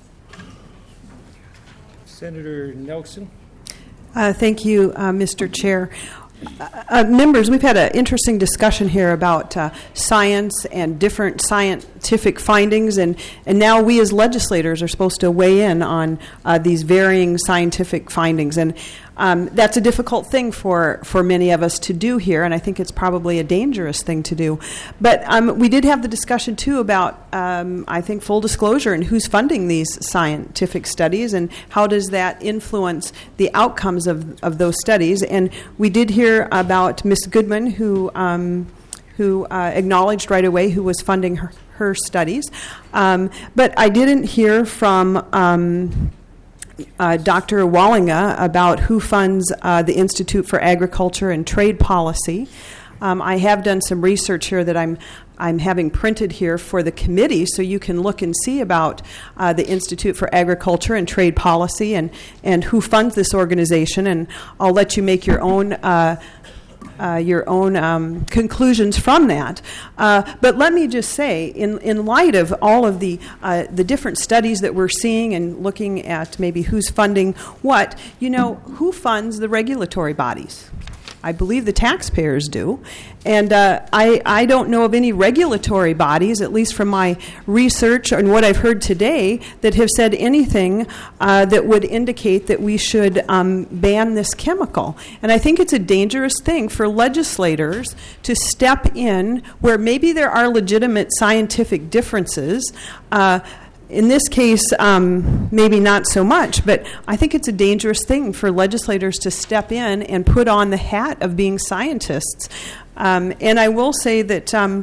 Senator Nelson. Uh, thank you, uh, Mister Chair. Uh, uh, members, we've had an interesting discussion here about uh, science and different scientific findings, and, and now we as legislators are supposed to weigh in on uh, these varying scientific findings. And um, that's a difficult thing for, for many of us to do here, and I think it's probably a dangerous thing to do. But um, we did have the discussion, too, about, um, I think, full disclosure and who's funding these scientific studies and how does that influence the outcomes of, of those studies. And we did hear about Miz Goodman, who um, who uh, acknowledged right away who was funding her, her studies. Um, but I didn't hear from um, uh, Doctor Wallinga about who funds uh, the Institute for Agriculture and Trade Policy. Um, I have done some research here that I'm I'm having printed here for the committee, so you can look and see about uh, the Institute for Agriculture and Trade Policy and, and who funds this organization, and I'll let you make your own uh, uh, your own um, conclusions from that. Uh, but let me just say, in, in light of all of the uh, the different studies that we're seeing and looking at maybe who's funding what, you know, who funds the regulatory bodies? I believe the taxpayers do. And uh, I, I don't know of any regulatory bodies, at least from my research and what I've heard today, that have said anything uh, that would indicate that we should um, ban this chemical. And I think it's a dangerous thing for legislators to step in where maybe there are legitimate scientific differences. Uh, In this case, um, maybe not so much, but I think it's a dangerous thing for legislators to step in and put on the hat of being scientists. Um, and I will say that um,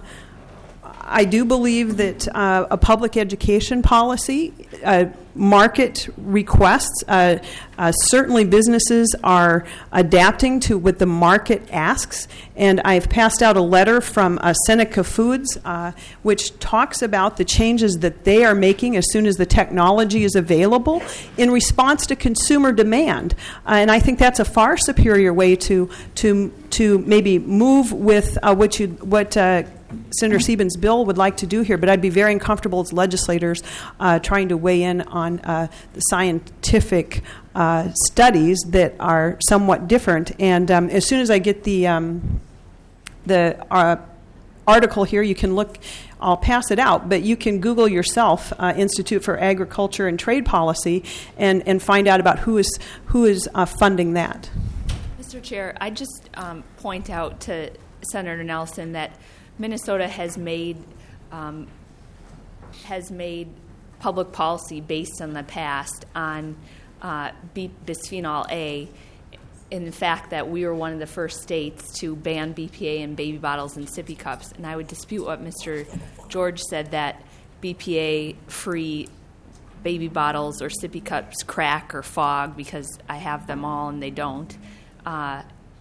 I do believe that uh, a public education policy, uh, market requests, uh, uh, certainly businesses are adapting to what the market asks. And I've passed out a letter from uh, Seneca Foods, uh, which talks about the changes that they are making as soon as the technology is available in response to consumer demand. Uh, and I think that's a far superior way to to to maybe move with uh, what you what. Uh, Senator Siebens' bill would like to do here, but I'd be very uncomfortable as legislators uh, trying to weigh in on uh, the scientific uh, studies that are somewhat different. And um, as soon as I get the um, the uh, article here, you can look. I'll pass it out, but you can Google yourself uh, Institute for Agriculture and Trade Policy and, and find out about who is who is uh, funding that. Mister Chair, I just um, point out to Senator Nelson that Minnesota has made um, has made public policy based in the past on uh, B- bisphenol A, in the fact that we were one of the first states to ban B P A in baby bottles and sippy cups. And I would dispute what Mister George said, that B P A-free baby bottles or sippy cups crack or fog, because I have them all and they don't. Uh,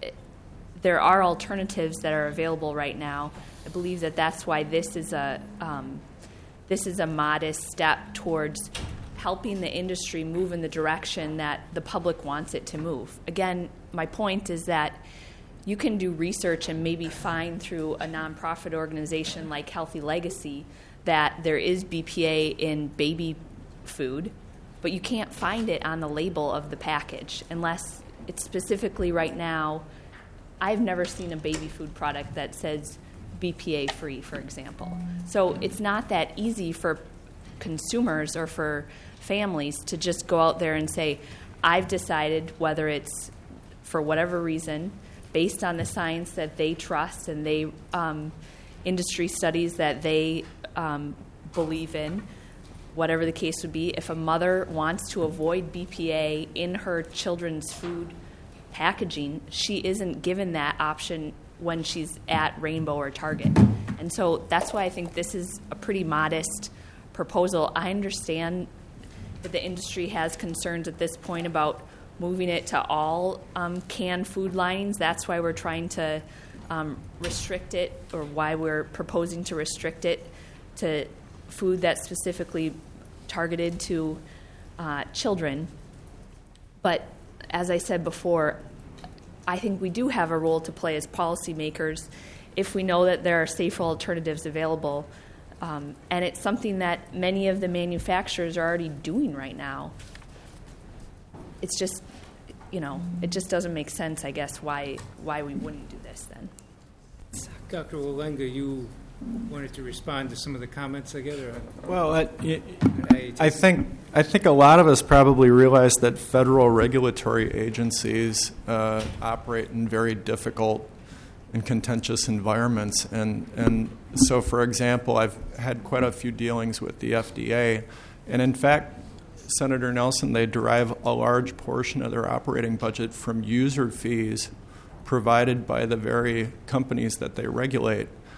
there are alternatives that are available right now. I believe that that's why this is a um, this is a modest step towards helping the industry move in the direction that the public wants it to move. Again, my point is that you can do research and maybe find through a nonprofit organization like Healthy Legacy that there is B P A in baby food, but you can't find it on the label of the package unless it's specifically right now. I've never seen a baby food product that says B P A free, for example. So it's not that easy for consumers or for families to just go out there and say, I've decided, whether it's for whatever reason, based on the science that they trust and they um, industry studies that they um, believe in, whatever the case would be, if a mother wants to avoid B P A in her children's food packaging, she isn't given that option when she's at Rainbow or Target. And so that's why I think this is a pretty modest proposal. I understand that the industry has concerns at this point about moving it to all um, canned food linings. That's why we're trying to um, restrict it, or why we're proposing to restrict it to food that's specifically targeted to uh, children. But as I said before, I think we do have a role to play as policymakers if we know that there are safer alternatives available. Um, and it's something that many of the manufacturers are already doing right now. It's just, you know, it just doesn't make sense, I guess, why why we wouldn't do this then. Doctor Wallinga, you wanted to respond to some of the comments I get? Or, well, I, I, I think I think a lot of us probably realize that federal regulatory agencies uh, operate in very difficult and contentious environments, and and so, for example, I've had quite a few dealings with the F D A, and in fact, Senator Nelson, they derive a large portion of their operating budget from user fees provided by the very companies that they regulate.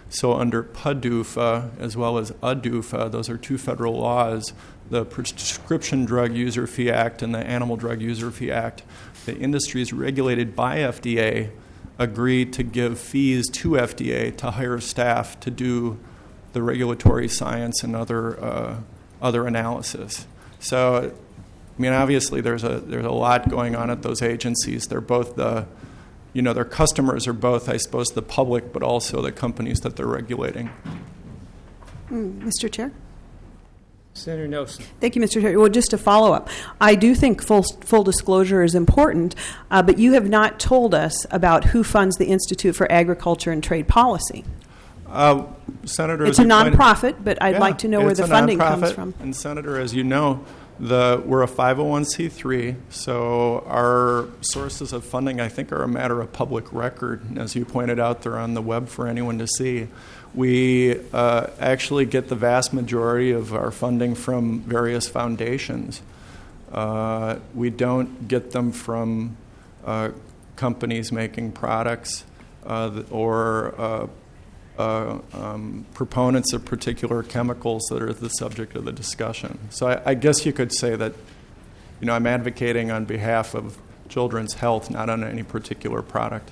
So under P D U F A as well as A D U F A, those are two federal laws, the Prescription Drug User Fee Act and the Animal Drug User Fee Act, the industries regulated by F D A agreed to give fees to F D A to hire staff to do the regulatory science and other uh, other analysis. So, I mean, obviously, there's a there's a lot going on at those agencies. They're both the, you know, their customers are both, I suppose, the public, but also the companies that they're regulating. Mm, Mister Chair. Senator Nelson. Thank you, Mister Chair. Well, just to follow up, I do think full full disclosure is important, uh, but you have not told us about who funds the Institute for Agriculture and Trade Policy. Uh, Senator, it's a nonprofit, but I'd yeah, like to know where the funding comes from. And Senator, as you know, the we're a five oh one c three, so our sources of funding, I think, are a matter of public record. As you pointed out, they're on the web for anyone to see. We uh, actually get the vast majority of our funding from various foundations. Uh, we don't get them from uh, companies making products uh, or uh, uh, um, proponents of particular chemicals that are the subject of the discussion. So I, I guess you could say that, you know, I'm advocating on behalf of children's health, not on any particular product.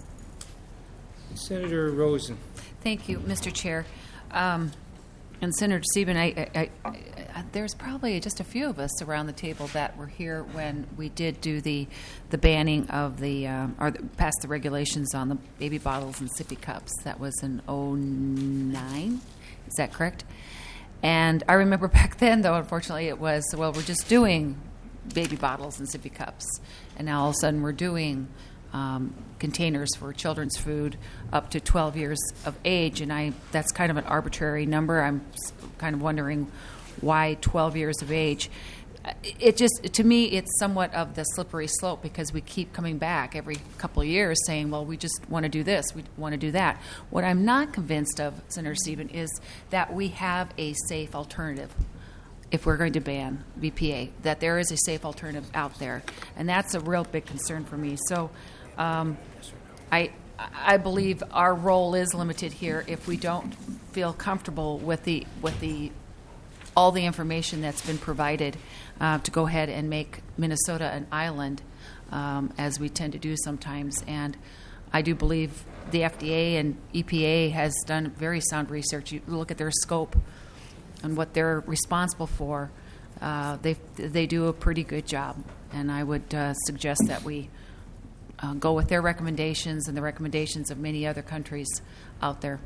Senator Rosen. Thank you, Mister Chair. Um, and Senator Sieben, I, I, I, I, there's probably just a few of us around the table that were here when we did do the the banning of the, um, or the, passed the regulations on the baby bottles and sippy cups. That was in oh nine, is that correct? And I remember back then, though, unfortunately, it was, well, we're just doing baby bottles and sippy cups. And now all of a sudden we're doing Um, containers for children's food up to twelve years of age, and I that's kind of an arbitrary number. I'm kind of wondering why twelve years of age. It just, to me, it's somewhat of the slippery slope because we keep coming back every couple of years saying, well, we just want to do this, we want to do that. What I'm not convinced of, Senator Sieben, is that we have a safe alternative. If we're going to ban B P A, that there is a safe alternative out there, and that's a real big concern for me. So, um, I I believe our role is limited here if we don't feel comfortable with the with the all the information that's been provided uh, to go ahead and make Minnesota an island, um, as we tend to do sometimes. And I do believe the F D A and E P A has done very sound research. You look at their scope and what they're responsible for, uh, they they do a pretty good job. And I would uh, suggest that we uh, go with their recommendations and the recommendations of many other countries out there.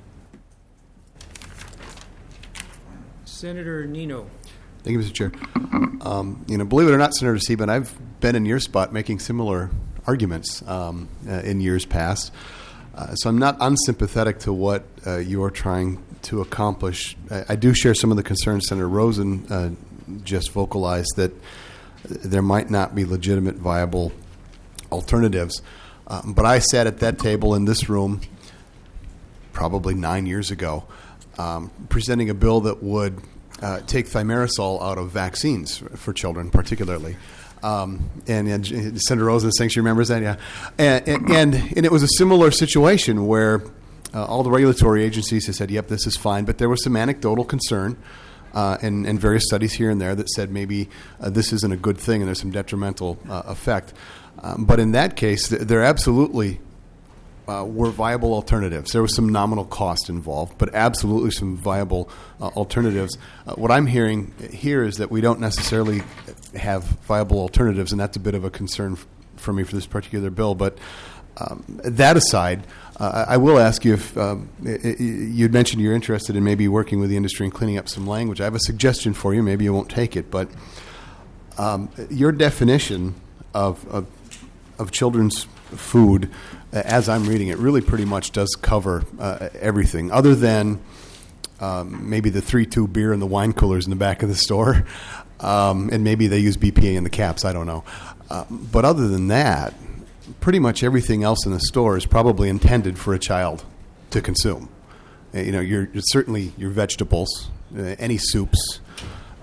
Senator Nino. Thank you, Mister Chair. Um, you know, believe it or not, Senator Sieben, I've been in your spot making similar arguments um, uh, in years past. Uh, so I'm not unsympathetic to what uh, you are trying to accomplish. I, I do share some of the concerns Senator Rosen uh, just vocalized, that there might not be legitimate, viable alternatives. Um, but I sat at that table in this room probably nine years ago, um, presenting a bill that would uh, take thimerosal out of vaccines for children, particularly. Um, and, and Senator Rosen saying she remembers that, yeah. And, and, and it was a similar situation where uh, all the regulatory agencies have said, yep, this is fine, but there was some anecdotal concern uh, and, and various studies here and there that said maybe uh, this isn't a good thing and there's some detrimental uh, effect. Um, but in that case, th- there absolutely uh, were viable alternatives. There was some nominal cost involved, but absolutely some viable uh, alternatives. Uh, what I'm hearing here is that we don't necessarily have viable alternatives, and that's a bit of a concern f- for me for this particular bill. But um, that aside, uh, I will ask you if um, you'd mentioned you're interested in maybe working with the industry and cleaning up some language. I have a suggestion for you. Maybe you won't take it, but um, your definition of, of of children's food, uh, as I'm reading it, really pretty much does cover uh, everything, other than um, maybe the three two beer and the wine coolers in the back of the store, um, and maybe they use B P A in the caps. I don't know, uh, but other than that, pretty much everything else in the store is probably intended for a child to consume. Uh, you know, you're, you're certainly your vegetables, uh, any soups,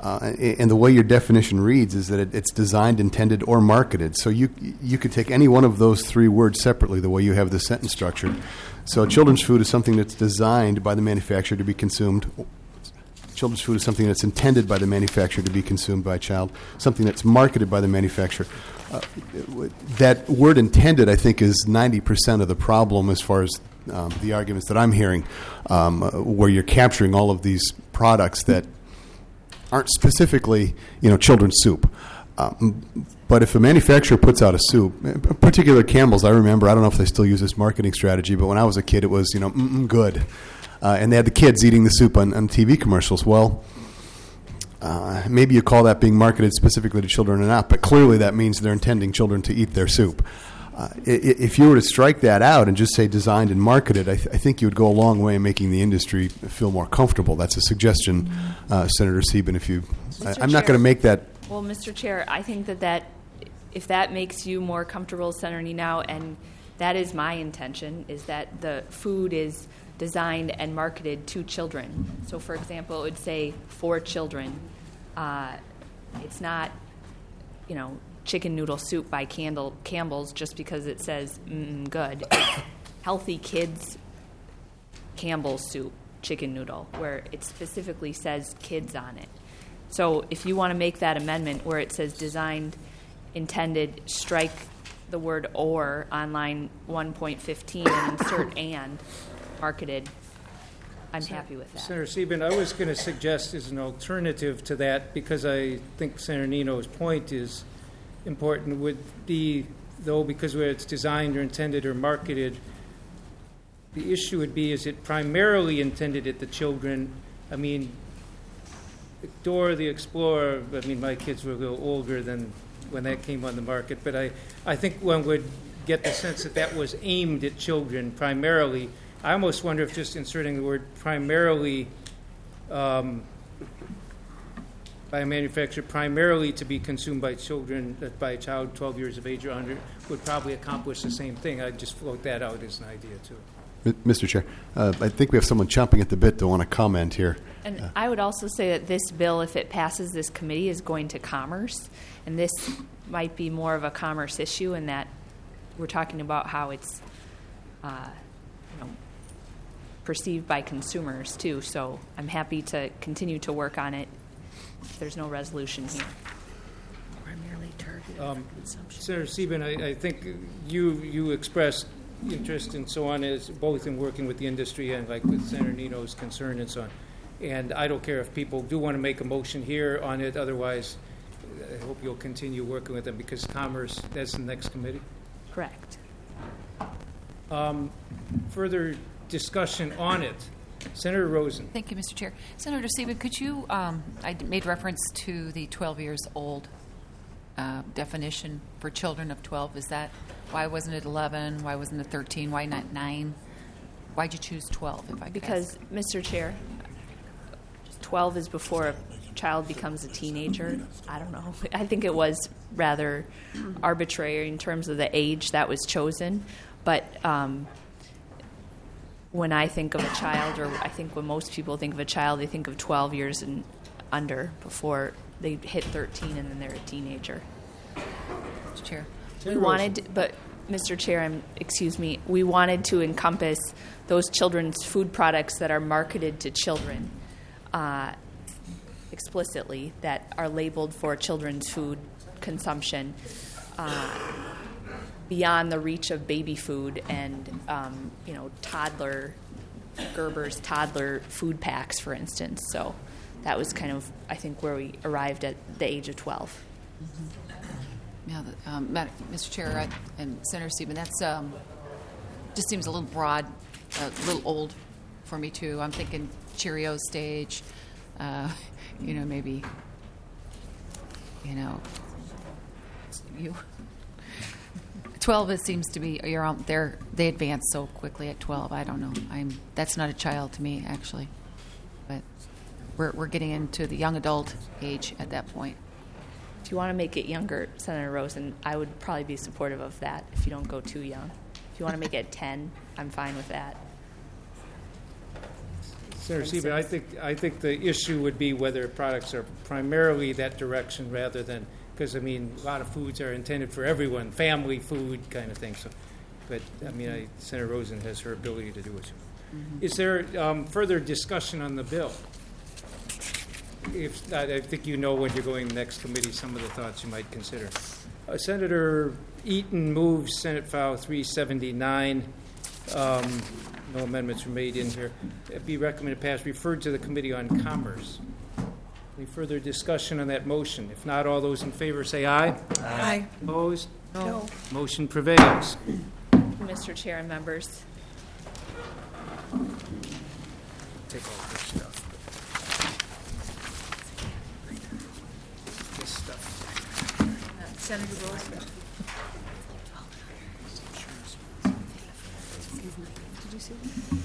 Uh, and the way your definition reads is that it, it's designed, intended, or marketed. So you you could take any one of those three words separately, the way you have the sentence structured. So children's food is something that's designed by the manufacturer to be consumed. Children's food is something that's intended by the manufacturer to be consumed by a child, something that's marketed by the manufacturer. Uh, that word intended, I think, is ninety percent of the problem as far as um, the arguments that I'm hearing, um, uh, where you're capturing all of these products that aren't specifically, you know, children's soup. Um, but if a manufacturer puts out a soup, in particular Campbell's, I remember, I don't know if they still use this marketing strategy, but when I was a kid, it was, you know, mm-mm, good. Uh, and they had the kids eating the soup on, on T V commercials. Well, uh, maybe you call that being marketed specifically to children or not, but clearly that means they're intending children to eat their soup. Uh, if you were to strike that out and just say designed and marketed, I, th- I think you would go a long way in making the industry feel more comfortable. That's a suggestion, uh, Senator Sieben. If you, I, I'm not going to make that. Well, Mister Chair, I think that, that if that makes you more comfortable, Senator Nenau, and that is my intention, is that the food is designed and marketed to children. So, for example, it would say for children. Uh, it's not, you know, chicken noodle soup by Candle, Campbell's just because it says mm, good. Healthy Kids Campbell's soup, chicken noodle, where it specifically says kids on it. So if you want to make that amendment where it says designed, intended, strike the word or on line one point fifteen and insert and marketed, I'm happy with that. Senator Sieben, I was going to suggest as an alternative to that, because I think Senator Nino's point is important, would be, though, because where it's designed or intended or marketed, the issue would be, is it primarily intended at the children? I mean, Dora the Explorer, I mean, my kids were a little older than when that came on the market, but I, I think one would get the sense that that was aimed at children primarily. I almost wonder if just inserting the word primarily um, by a manufacturer primarily to be consumed by children, uh, by a child twelve years of age or under, would probably accomplish the same thing. I'd just float that out as an idea, too. Mister Chair, uh, I think we have someone chomping at the bit to want to comment here. And uh, I would also say that this bill, if it passes this committee, is going to commerce, and this might be more of a commerce issue in that we're talking about how it's uh, you know, perceived by consumers, too. So I'm happy to continue to work on it. There's no resolution here. Primarily targeted Um, for consumption. Senator Sieben, I, I think you you expressed interest and so on, as both in working with the industry and like with Senator Nino's concern and so on. And I don't care if people do want to make a motion here on it. Otherwise, I hope you'll continue working with them, because commerce, that's the next committee. Correct. Um, further discussion on it. Senator Rosen. Thank you, Mister Chair. Senator Sieben, could you, um, I made reference to the twelve years old uh, definition for children of twelve. Is that, why wasn't it eleven? Why wasn't it thirteen? Why not nine? Why'd you choose twelve, if I could Because, ask? Mister Chair, twelve is before a child becomes a teenager. I don't know. I think it was rather arbitrary in terms of the age that was chosen. But um, when I think of a child, or I think when most people think of a child, they think of twelve years and under before they hit thirteen and then they're a teenager. Mister Chair. We wanted, but Mister Chair, I'm, excuse me, we wanted to encompass those children's food products that are marketed to children uh, explicitly, that are labeled for children's food consumption uh, beyond the reach of baby food and, um, you know, toddler, Gerber's toddler food packs, for instance. So that was kind of, I think, where we arrived at the age of twelve. Mm-hmm. Yeah, the, um, Madam, Mister Chair I, and Senator Sieben, that's um, just seems a little broad, a little old for me too. I'm thinking Cheerios stage, uh, you know, maybe, you know, you. twelve, it seems to be you're out there. They advance so quickly at twelve. I don't know. I'm that's not a child to me, actually, but we're we're getting into the young adult age at that point. If you want to make it younger, Senator Rosen, I would probably be supportive of that if you don't go too young. If you want to make it ten, I'm fine with that. Senator Sieben, I think, I think the issue would be whether products are primarily that direction rather than, because, I mean, a lot of foods are intended for everyone, family food kind of thing. So, but, I mean, I, Senator Rosen has her ability to do it. Mm-hmm. Is there um, further discussion on the bill? If I, I think you know when you're going to the next committee some of the thoughts you might consider. Uh, Senator Eaton moves Senate File three seventy-nine. Um, no amendments were made in here. It be recommended pass, referred to the Committee on Commerce. Any further discussion on that motion? If not, all those in favor say aye. Aye. Opposed? No. Motion prevails. Mister Chair and members. Take all this stuff. This stuff. Senator Rosen. Did you see that?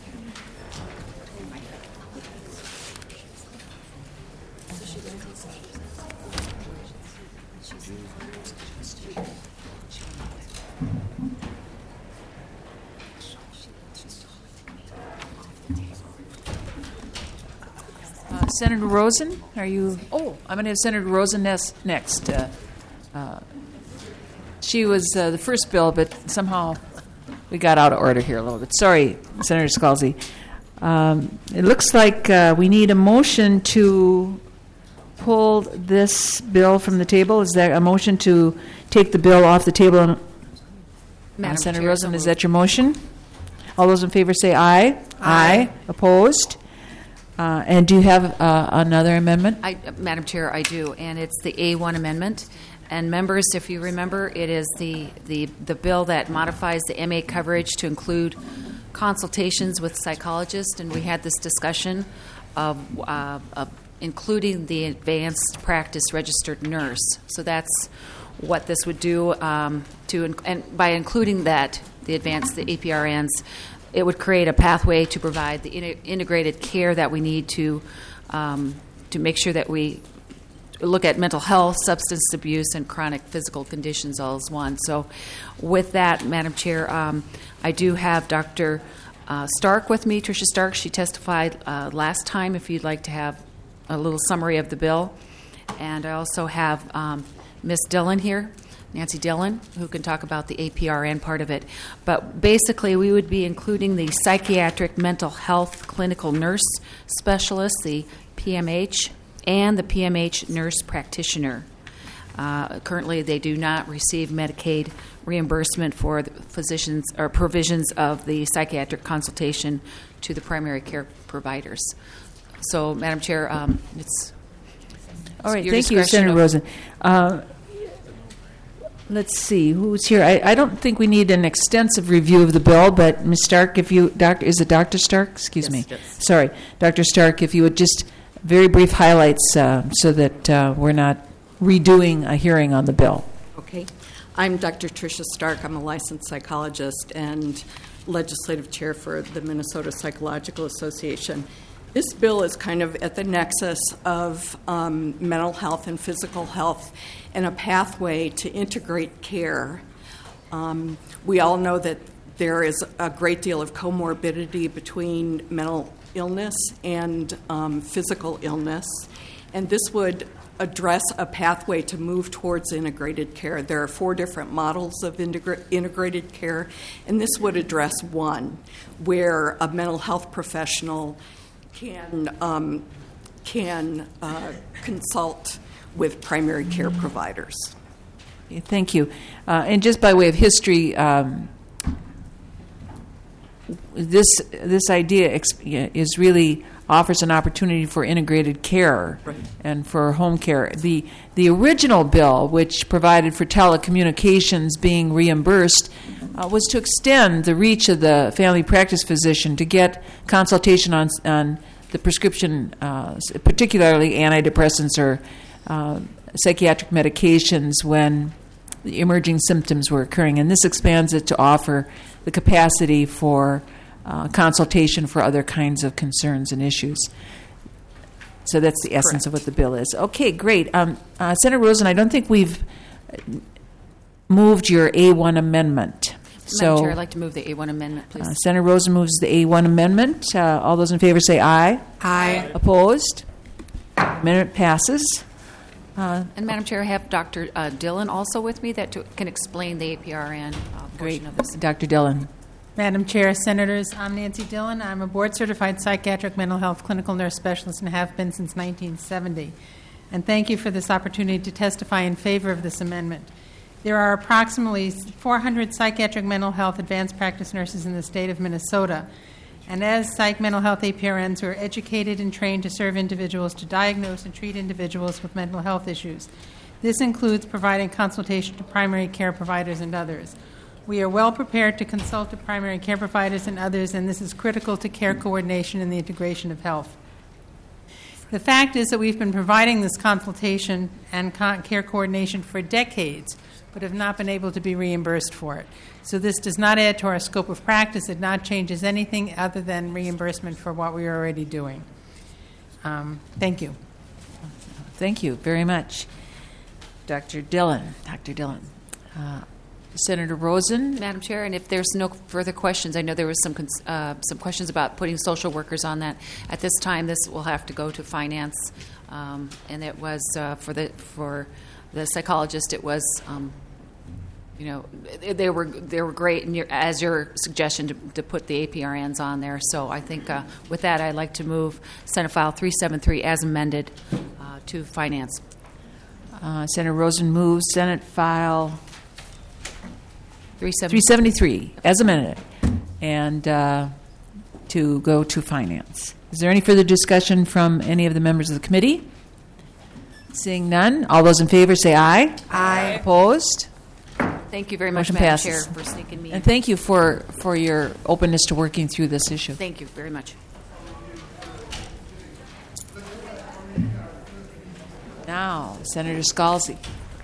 Uh, Senator Rosen, are you? Oh, I'm going to have Senator Rosen next. next. Uh, uh, she was uh, the first bill, but somehow we got out of order here a little bit. Sorry, Senator Scalzi. Um, it looks like uh, we need a motion to pull this bill from the table. Is that a motion to take the bill off the table? And, uh, Senator Chair, Rosen, so is that your motion? All those in favor say aye. Aye. Aye. Opposed? Uh, and do you have uh, another amendment? I, Madam Chair, I do, and it's the A one amendment. And members, if you remember, it is the, the, the bill that modifies the M A coverage to include consultations with psychologists, and we had this discussion of, uh, of including the advanced practice registered nurse. So that's what this would do. Um, to and by including that, the advanced, the A P R Ns, it would create a pathway to provide the in- integrated care that we need to um, to make sure that we look at mental health, substance abuse, and chronic physical conditions all as one. So with that, Madam Chair, um, I do have Doctor Uh, Stark with me, Tricia Stark. She testified uh, last time, if you'd like to have a little summary of the bill. And I also have um, Miz Dillon here, Nancy Dillon, who can talk about the A P R N part of it. But basically, we would be including the psychiatric mental health clinical nurse specialist, the P M H, and the P M H nurse practitioner. Uh, currently, they do not receive Medicaid reimbursement for the physicians or provisions of the psychiatric consultation to the primary care providers. So, Madam Chair, um, it's all right. your Thank you, discretion Senator of- Rosen. Uh, let's see who's here. I, I don't think we need an extensive review of the bill, but Miz Stark, if you, Doctor, is it Doctor Stark? Excuse Yes, me. yes. Sorry, Doctor Stark, if you would just very brief highlights uh, so that uh, we're not redoing a hearing on the bill. Okay. I'm Doctor Tricia Stark. I'm a licensed psychologist and legislative chair for the Minnesota Psychological Association. This bill is kind of at the nexus of um, mental health and physical health and a pathway to integrate care. Um, we all know that there is a great deal of comorbidity between mental illness and um, physical illness, and this would address a pathway to move towards integrated care. There are four different models of integra- integrated care, and this would address one, where a mental health professional can um, can uh, consult with primary care providers. Okay, thank you. Uh, and just by way of history, um, this this idea ex- is really offers an opportunity for integrated care Right. and for home care. The the original bill, which provided for telecommunications being reimbursed, uh, was to extend the reach of the family practice physician to get consultation on on the prescription, uh, particularly antidepressants or uh, psychiatric medications when the emerging symptoms were occurring. And this expands it to offer the capacity for uh, consultation for other kinds of concerns and issues. So that's the essence Correct. of what the bill is. Okay, great. Um, uh, Senator Rosen, I don't think we've moved your A one amendment. Madam So, Chair, I'd like to move the A one amendment, please. uh, Senator Rosen moves the A one amendment. Uh, All those in favor say aye. Aye. Opposed? Amendment passes. Uh, And Madam Chair, I have Doctor Uh, Dillon also with me that to, can explain the A P R N uh, Great. portion of this. Doctor Dillon. Madam Chair, Senators, I'm Nancy Dillon. I'm a board-certified psychiatric mental health clinical nurse specialist and have been since nineteen seventy. And thank you for this opportunity to testify in favor of this amendment. There are approximately four hundred psychiatric mental health advanced practice nurses in the state of Minnesota. And as psych mental health A P R Ns, we're educated and trained to serve individuals to diagnose and treat individuals with mental health issues. This includes providing consultation to primary care providers and others. We are well prepared to consult with primary care providers and others, and this is critical to care coordination and the integration of health. The fact is that we've been providing this consultation and con- care coordination for decades, but have not been able to be reimbursed for it. So this does not add to our scope of practice. It not changes anything other than reimbursement for what we are already doing. Um, thank you. Thank you very much. Doctor Dillon. Doctor Dillon. Uh, Senator Rosen. Madam Chair, and if there's no further questions, I know there was some cons- uh, some questions about putting social workers on that. At this time, this will have to go to finance, um, and it was uh, for the for the psychologist. It was, um, you know, they, they were they were great, and your, as your suggestion to, to put the A P R Ns on there. So I think uh, with that, I'd like to move Senate File three seventy-three as amended uh, to finance. Uh, Senator Rosen moves Senate File three seventy-three as amended, and uh, to go to finance. Is there any further discussion from any of the members of the committee? Seeing none, all those in favor say aye. Aye. Opposed? Thank you very much, Motion Madam passes. Chair, for sneaking me in. And thank you for, for your openness to working through this issue. Thank you very much. Now, Senator Scalzi.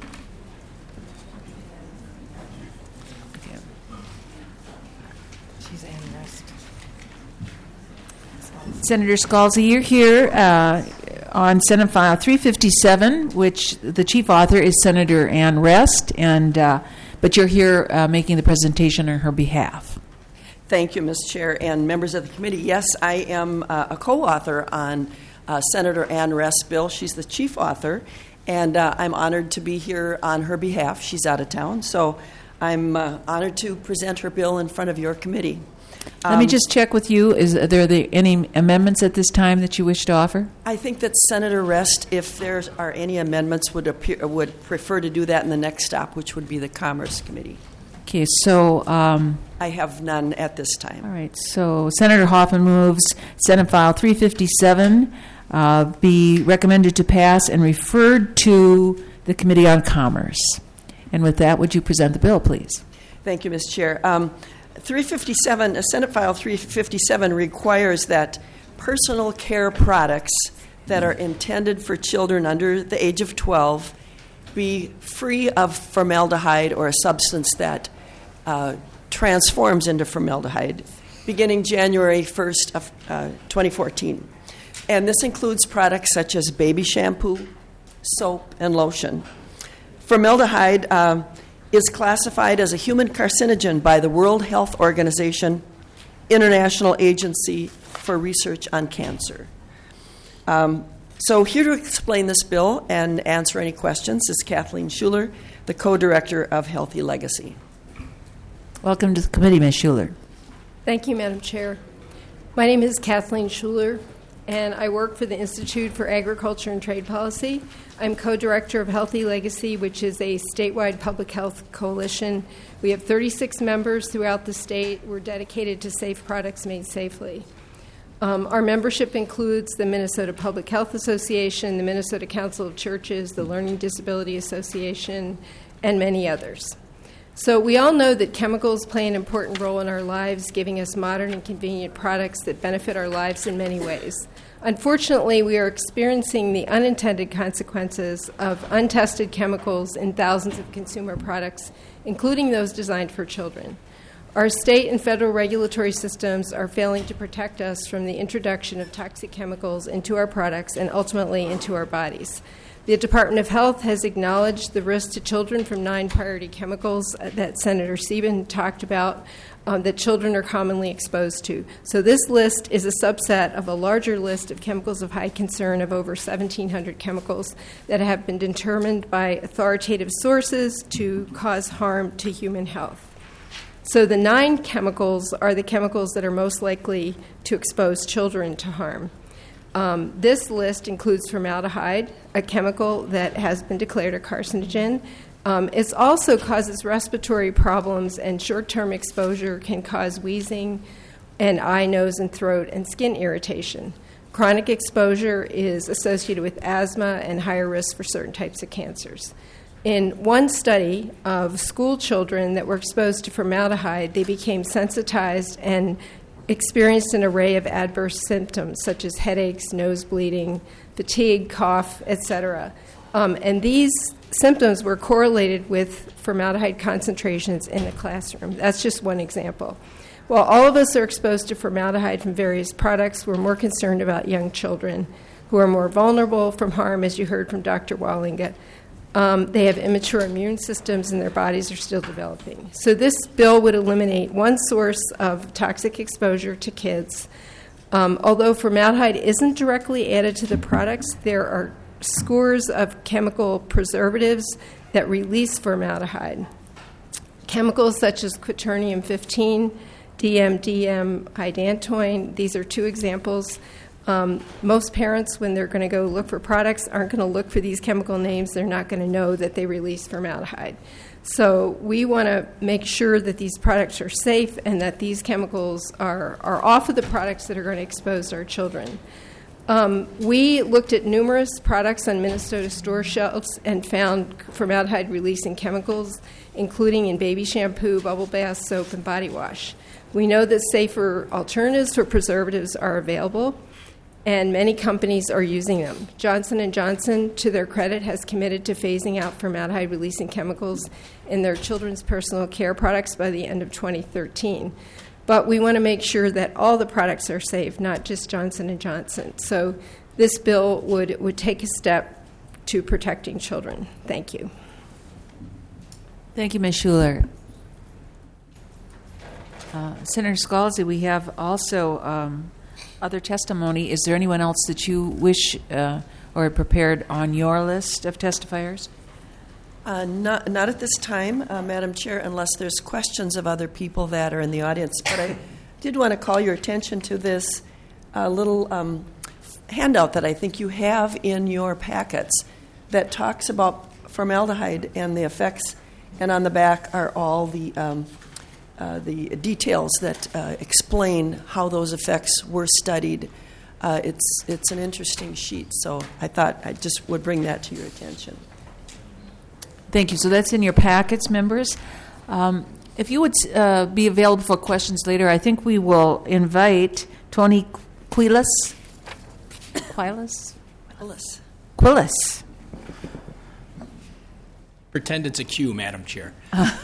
Senator Scalzi, you're here uh, on Senate File three fifty-seven, which the chief author is Senator Ann Rest, and uh, but you're here uh, making the presentation on her behalf. Thank you, Miz Chair, and members of the committee. Yes, I am uh, a co-author on uh, Senator Ann Rest's bill. She's the chief author, and uh, I'm honored to be here on her behalf. She's out of town, so I'm uh, honored to present her bill in front of your committee. Let me Um, just check with you. Is are there the, any amendments at this time that you wish to offer? I think that Senator Rest, if there are any amendments, would appear, would prefer to do that in the next stop, which would be the Commerce Committee. Okay, so um, I have none at this time. all right. So Senator Hoffman moves Senate File three fifty-seven uh, be recommended to pass and referred to the Committee on Commerce. And with that, would you present the bill, please? Thank you, Miz Chair. Um, three fifty-seven, uh, Senate File three fifty-seven requires that personal care products that are intended for children under the age of twelve be free of formaldehyde or a substance that uh, transforms into formaldehyde beginning January first of uh, twenty fourteen. And this includes products such as baby shampoo, soap, and lotion. Formaldehyde um, is classified as a human carcinogen by the World Health Organization, International Agency for Research on Cancer. Um, so here to explain this bill and answer any questions is Kathleen Schuler, the co-director of Healthy Legacy. Welcome to the committee, Miz Schuler. Thank you, Madam Chair. My name is Kathleen Schuler, and I work for the Institute for Agriculture and Trade Policy. I'm co-director of Healthy Legacy, which is a statewide public health coalition. We have thirty-six members throughout the state. We're dedicated to safe products made safely. Um, our membership includes the Minnesota Public Health Association, the Minnesota Council of Churches, the Learning Disability Association, and many others. So we all know that chemicals play an important role in our lives, giving us modern and convenient products that benefit our lives in many ways. Unfortunately, we are experiencing the unintended consequences of untested chemicals in thousands of consumer products, including those designed for children. Our state and federal regulatory systems are failing to protect us from the introduction of toxic chemicals into our products and ultimately into our bodies. The Department of Health has acknowledged the risk to children from nine priority chemicals that Senator Sieben talked about um, that children are commonly exposed to. So this list is a subset of a larger list of chemicals of high concern of over seventeen hundred chemicals that have been determined by authoritative sources to cause harm to human health. So the nine chemicals are the chemicals that are most likely to expose children to harm. Um, this list includes formaldehyde, a chemical that has been declared a carcinogen. Um, it also causes respiratory problems, and short-term exposure can cause wheezing and eye, nose, and throat, and skin irritation. Chronic exposure is associated with asthma and higher risk for certain types of cancers. In one study of school children that were exposed to formaldehyde, they became sensitized and experienced an array of adverse symptoms such as headaches, nose bleeding, fatigue, cough, et cetera. Um, and these symptoms were correlated with formaldehyde concentrations in the classroom. That's just one example. While all of us are exposed to formaldehyde from various products, we're more concerned about young children who are more vulnerable from harm, as you heard from Doctor Wallinga. Um, they have immature immune systems and their bodies are still developing. So this bill would eliminate one source of toxic exposure to kids. Um, although formaldehyde isn't directly added to the products, there are scores of chemical preservatives that release formaldehyde. Chemicals such as quaternium fifteen, D M D M, hydantoin, these are two examples. Um, most parents, when they're going to go look for products, aren't going to look for these chemical names. They're not going to know that they release formaldehyde. So we want to make sure that these products are safe and that these chemicals are, are off of the products that are going to expose our children. Um, we looked at numerous products on Minnesota store shelves and found formaldehyde-releasing chemicals, including in baby shampoo, bubble bath, soap, and body wash. We know that safer alternatives for preservatives are available, and many companies are using them. Johnson and Johnson, to their credit, has committed to phasing out formaldehyde-releasing chemicals in their children's personal care products by the end of twenty thirteen. But we want to make sure that all the products are safe, not just Johnson and Johnson. So this bill would, would take a step to protecting children. Thank you. Thank you, Miz Schuler. Uh, Senator Scalzi, we have also um, other testimony. Is there anyone else that you wish uh, or prepared on your list of testifiers? Uh, not, not at this time, uh, Madam Chair, unless there's questions of other people that are in the audience. But I did want to call your attention to this uh, little um, handout that I think you have in your packets that talks about formaldehyde and the effects, and on the back are all the um, uh, the details that uh, explain how those effects were studied. Uh, it's it's an interesting sheet, so I thought I just would bring that to your attention. Thank you. So that's in your packets, members. Um, if you would uh, be available for questions later, I think we will invite Tony Quiles. Quiles? Quillis. Quillis. Pretend it's a Q, Madam Chair.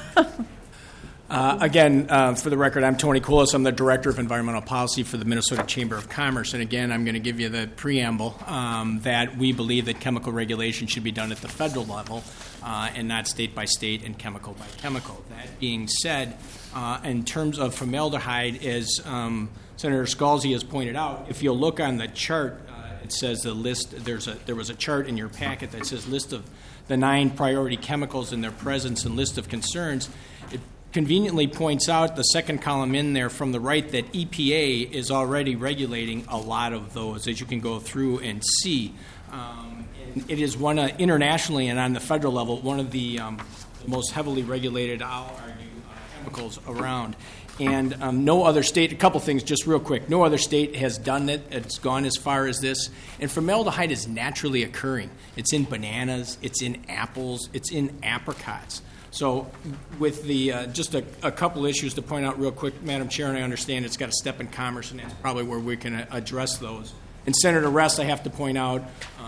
Uh, again, uh, for the record, I'm Tony Quiles. I'm the Director of Environmental Policy for the Minnesota Chamber of Commerce. And again, I'm going to give you the preamble um, that we believe that chemical regulation should be done at the federal level uh, and not state by state and chemical by chemical. That being said, uh, in terms of formaldehyde, as um, Senator Scalzi has pointed out, if you'll look on the chart, uh, it says the list. There's a there was a chart in your packet that says list of the nine priority chemicals and their presence and list of concerns. It conveniently points out the second column in there from the right that E P A is already regulating a lot of those, as you can go through and see. Um, and it is one uh, internationally and on the federal level one of the, um, the most heavily regulated, I'll argue, uh, chemicals around. And um, no other state, a couple things just real quick, no other state has done it. It's gone as far as this. And formaldehyde is naturally occurring. It's in bananas, it's in apples, it's in apricots. So with the uh, just a, a couple issues to point out real quick, Madam Chair, and I understand it's got a step in commerce, and that's probably where we can uh, address those. And Senator Rest, I have to point out, um,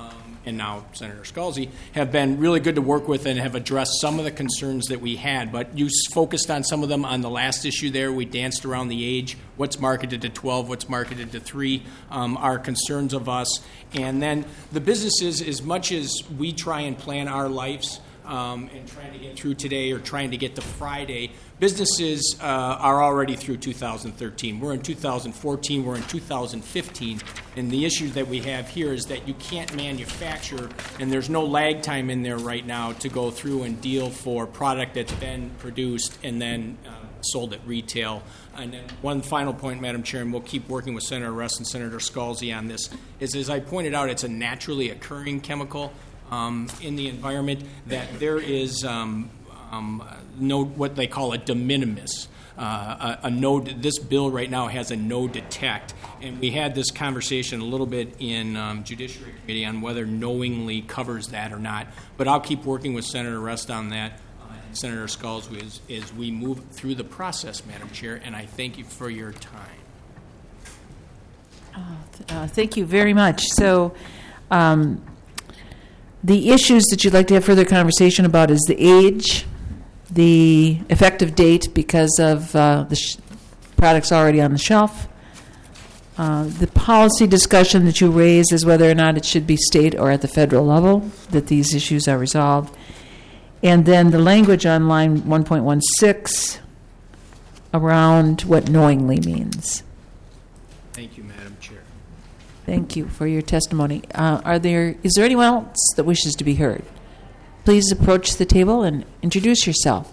and now Senator Scalzi, have been really good to work with and have addressed some of the concerns that we had. But you focused on some of them on the last issue there. We danced around the age, what's marketed to twelve, what's marketed to three, um, are concerns of us. And then the businesses, as much as we try and plan our lives um, and trying to get through today or trying to get to Friday, businesses uh, are already through two thousand thirteen. We're in two thousand fourteen. We're in two thousand fifteen. And the issue that we have here is that you can't manufacture, and there's no lag time in there right now to go through and deal for product that's been produced and then uh, sold at retail. And then one final point, Madam Chair, and we'll keep working with Senator Russ and Senator Scalzi on this, is as I pointed out, it's a naturally occurring chemical um, in the environment that there is um, um, no what they call a de minimis. Uh, a, a no. This bill right now has a no detect, and we had this conversation a little bit in um, Judiciary Committee on whether knowingly covers that or not. But I'll keep working with Senator Rust on that, uh, and Senator Scalzi as, as we move through the process, Madam Chair. And I thank you for your time. Uh, th- uh, thank you very much. So, um, the issues that you'd like to have further conversation about is the age, the effective date because of uh, the sh- products already on the shelf. Uh, the policy discussion that you raised is whether or not it should be state or at the federal level that these issues are resolved. And then the language on line one point one six around what knowingly means. Thank you, Madam Chair. Thank you for your testimony. Uh, are there? Is there anyone else that wishes to be heard? Please approach the table and introduce yourself.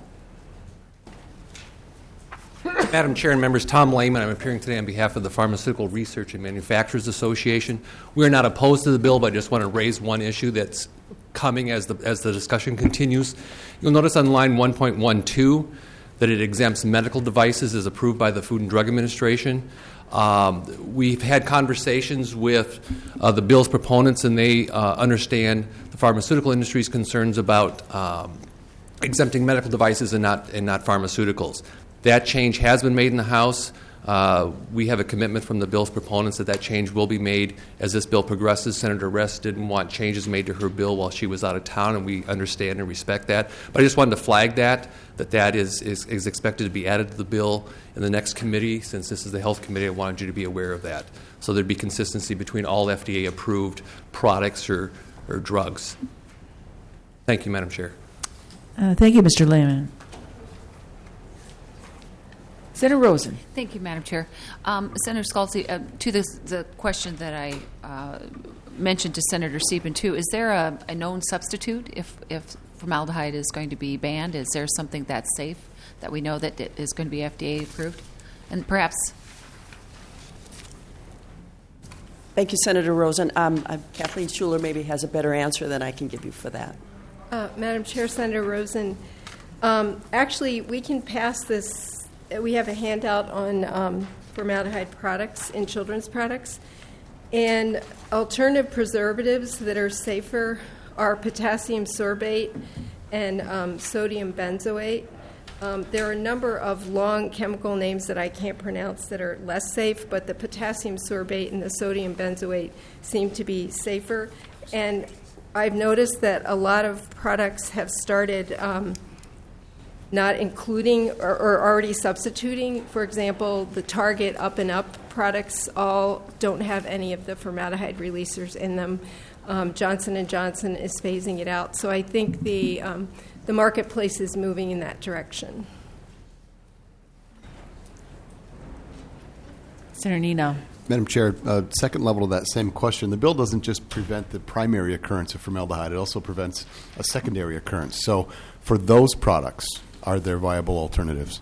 Madam Chair and members, Tom Lehman. I'm appearing today on behalf of the Pharmaceutical Research and Manufacturers Association. We are not opposed to the bill, but I just want to raise one issue that's coming as the as the discussion continues. You'll notice on line one point one two that it exempts medical devices as approved by the Food and Drug Administration. Um, we've had conversations with uh, the bill's proponents, and they uh, understand the pharmaceutical industry's concerns about um, exempting medical devices and not and not pharmaceuticals. That change has been made in the House. Uh, we have a commitment from the bill's proponents that that change will be made as this bill progresses. Senator Rest didn't want changes made to her bill while she was out of town, and we understand and respect that. But I just wanted to flag that, that that is, is, is expected to be added to the bill in the next committee. Since this is the Health Committee, I wanted you to be aware of that. So there'd be consistency between all F D A-approved products or, or drugs. Thank you, Madam Chair. Uh, thank you, Mister Lehman. Senator Rosen. Thank you, Madam Chair. Um, Senator Scalzi, uh, to this, the question that I uh, mentioned to Senator Sieben, too, is there a, a known substitute if, if formaldehyde is going to be banned? Is there something that's safe that we know that is going to be F D A approved? And perhaps... Thank you, Senator Rosen. Um, uh, Kathleen Schuler maybe has a better answer than I can give you for that. Uh, Madam Chair, Senator Rosen, um, actually, we can pass this. We have a handout on um, formaldehyde products in children's products. And alternative preservatives that are safer are potassium sorbate and um, sodium benzoate. Um, there are a number of long chemical names that I can't pronounce that are less safe, but the potassium sorbate and the sodium benzoate seem to be safer. And I've noticed that a lot of products have started um, not including or, or already substituting. For example, the Target Up and Up products all don't have any of the formaldehyde releasers in them. Um, Johnson and Johnson is phasing it out. So I think the um, the marketplace is moving in that direction. Senator Nino. Madam Chair, uh, second level to that same question, the bill doesn't just prevent the primary occurrence of formaldehyde, it also prevents a secondary occurrence. So for those products, are there viable alternatives?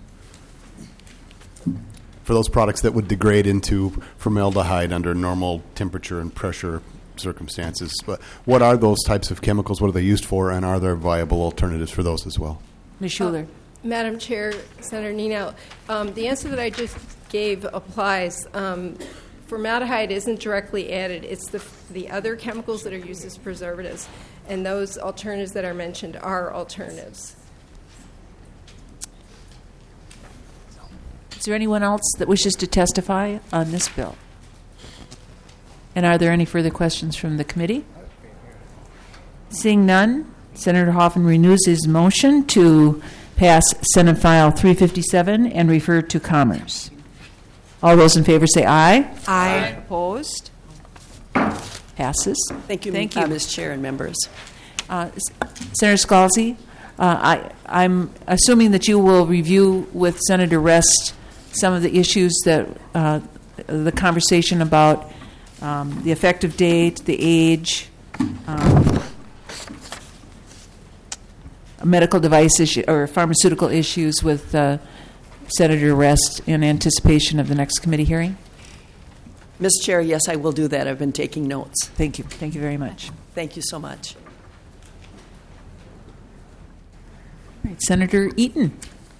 For those products that would degrade into formaldehyde under normal temperature and pressure circumstances, but what are those types of chemicals? What are they used for, and are there viable alternatives for those as well? Miz Schuler. Uh, Madam Chair, Senator Nino, um, the answer that I just gave applies. Um, formaldehyde isn't directly added. It's the the other chemicals that are used as preservatives, and those alternatives that are mentioned are alternatives. Is there anyone else that wishes to testify on this bill? And are there any further questions from the committee? Seeing none, Senator Hoffman renews his motion to pass Senate File three fifty-seven and refer to Commerce. All those in favor say aye. Aye. Opposed? Passes. Thank you, Thank uh, you. Miz Chair and members. Uh, Senator Scalzi, uh, I, I'm assuming that you will review with Senator Rest some of the issues that uh, the conversation about um, the effective date, the age, um, medical device issue or pharmaceutical issues with uh, Senator Rest in anticipation of the next committee hearing? Miz Chair, yes, I will do that. I've been taking notes. Thank you. Thank you very much. Thank you so much. All right, Senator Eaton.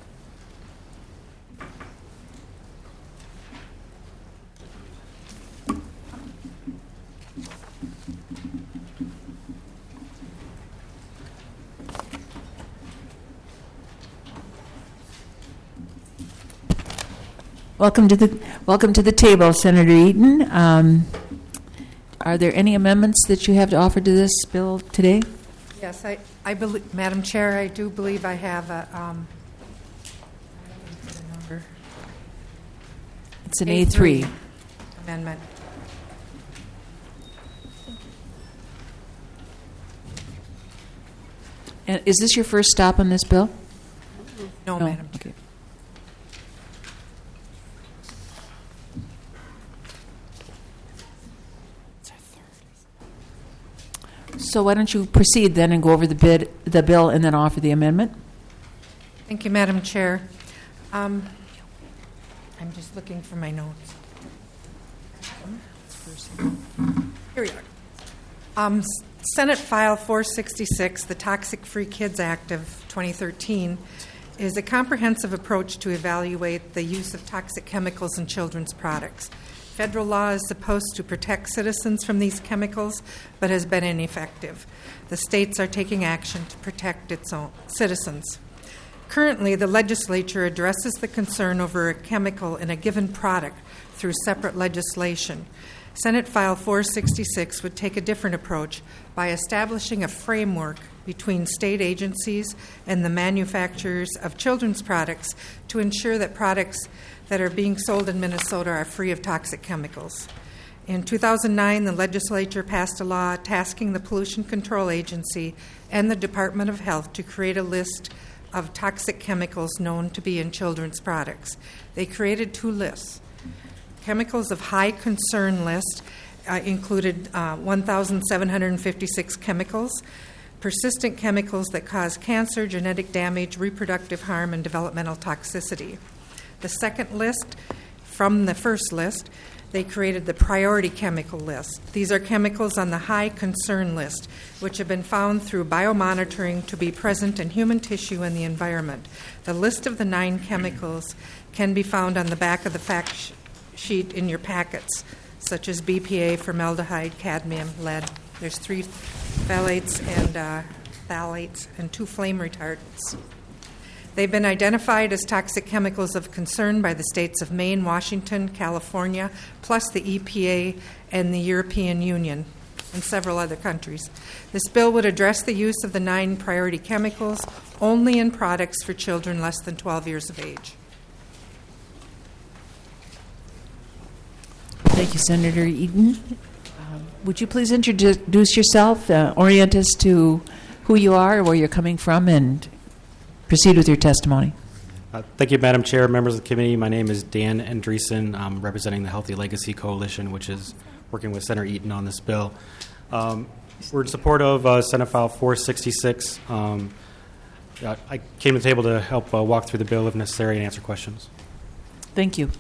Welcome to the welcome to the table, Senator Eaton. Um, are there any amendments that you have to offer to this bill today? Yes, I, I believe, Madam Chair, I do believe I have a. Um, it's an A three amendment. And is this your first stop on this bill? No, No? Madam Chair. Okay. So why don't you proceed then and go over the bid, the bill, and then offer the amendment? Thank you, Madam Chair. Um, I'm just looking for my notes. Here we are. Um, S- Senate File four sixty-six, the Toxic Free Kids Act of twenty thirteen, is a comprehensive approach to evaluate the use of toxic chemicals in children's products. Federal law is supposed to protect citizens from these chemicals, but has been ineffective. The states are taking action to protect its own citizens. Currently, the legislature addresses the concern over a chemical in a given product through separate legislation. Senate File four sixty-six would take a different approach by establishing a framework between state agencies and the manufacturers of children's products to ensure that products that are being sold in Minnesota are free of toxic chemicals. In two thousand nine, the legislature passed a law tasking the Pollution Control Agency and the Department of Health to create a list of toxic chemicals known to be in children's products. They created two lists. Chemicals of high concern list uh, included uh, one thousand seven hundred fifty-six chemicals, persistent chemicals that cause cancer, genetic damage, reproductive harm, and developmental toxicity. The second list, from the first list, they created the priority chemical list. These are chemicals on the high concern list, which have been found through biomonitoring to be present in human tissue and the environment. The list of the nine chemicals can be found on the back of the fact sh- sheet in your packets, such as B P A, formaldehyde, cadmium, lead. There's three phthalates and uh, phthalates and two flame retardants. They've been identified as toxic chemicals of concern by the states of Maine, Washington, California, plus the E P A and the European Union and several other countries. This bill would address the use of the nine priority chemicals only in products for children less than twelve years of age. Thank you, Senator Eaton. Uh, would you please introduce yourself, uh, orient us to who you are, where you're coming from, and proceed with your testimony. Uh, thank you, Madam Chair, members of the committee. My name is Dan Andreessen. I'm representing the Healthy Legacy Coalition, which is working with Senator Eaton on this bill. Um, we're in support of uh, Senate File four sixty-six. Um, I came to the table to help uh, walk through the bill if necessary and answer questions. Thank you.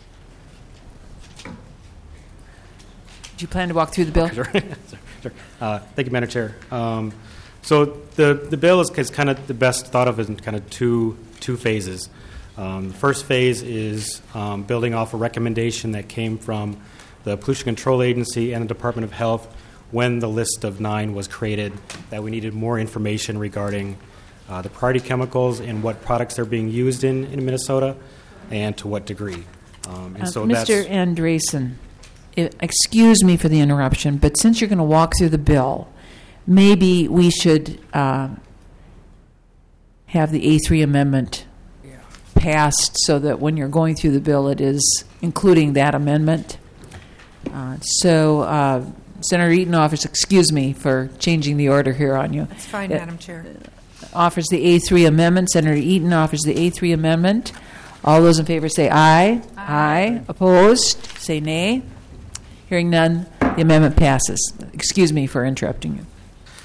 Do you plan to walk through the bill? Sure. Sure. Uh, thank you, Madam Chair. Um, so the the bill is, is kind of the best thought of in kind of two two phases. Um, the first phase is um, building off a recommendation that came from the Pollution Control Agency and the Department of Health when the list of nine was created, that we needed more information regarding uh, the priority chemicals and what products they're being used in in Minnesota and to what degree. Um, and uh, so Mister that's, Andreessen, excuse me for the interruption, but since you're going to walk through the bill, maybe we should uh, have the A three amendment passed so that when you're going through the bill, it is including that amendment. Uh, so, uh, Senator Eaton offers, excuse me for changing the order here on you. That's fine, Uh, Madam Chair. Offers the A three amendment. Senator Eaton offers the A three amendment. All those in favor say aye. Aye. Aye. Opposed? Say nay. Hearing none, the amendment passes. Excuse me for interrupting you.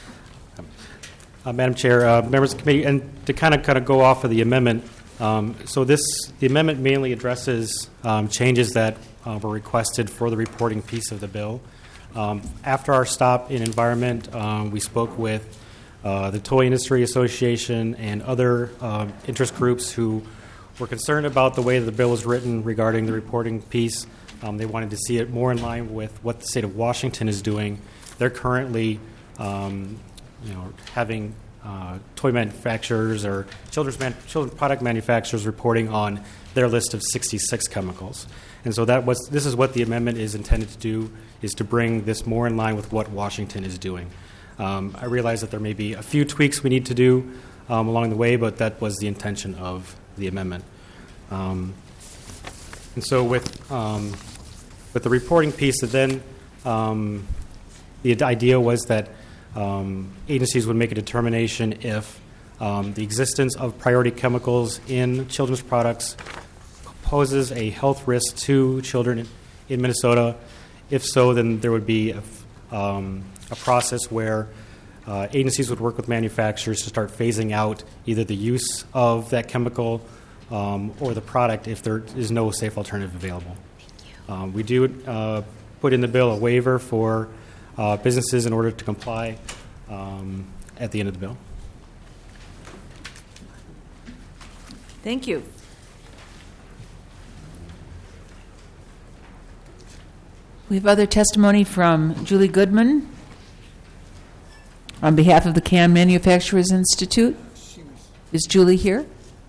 Uh, Madam Chair, uh, members of the committee, and to kind of kind of go off of the amendment, um, so this the amendment mainly addresses um, changes that uh, were requested for the reporting piece of the bill. Um, after our stop in environment, um, we spoke with uh, the Toy Industry Association and other uh, interest groups who were concerned about the way that the bill was written regarding the reporting piece. Um, they wanted to see it more in line with what the state of Washington is doing. They're currently, um, you know, having uh, toy manufacturers or children's man- children's product manufacturers reporting on their list of sixty-six chemicals. And so that was this is what the amendment is intended to do, is to bring this more in line with what Washington is doing. Um, I realize that there may be a few tweaks we need to do um, along the way, but that was the intention of the amendment. Um, and so with um, with the reporting piece, that then um, the idea was that um, agencies would make a determination if um, the existence of priority chemicals in children's products poses a health risk to children in, in Minnesota. If so, then there would be a, um, a process where uh, agencies would work with manufacturers to start phasing out either the use of that chemical um, or the product if there is no safe alternative available. Um, we do uh, put in the bill a waiver for uh, businesses in order to comply um, at the end of the bill. Thank you. We have other testimony from Julie Goodman on behalf of the Can Manufacturers Institute. Is Julie here?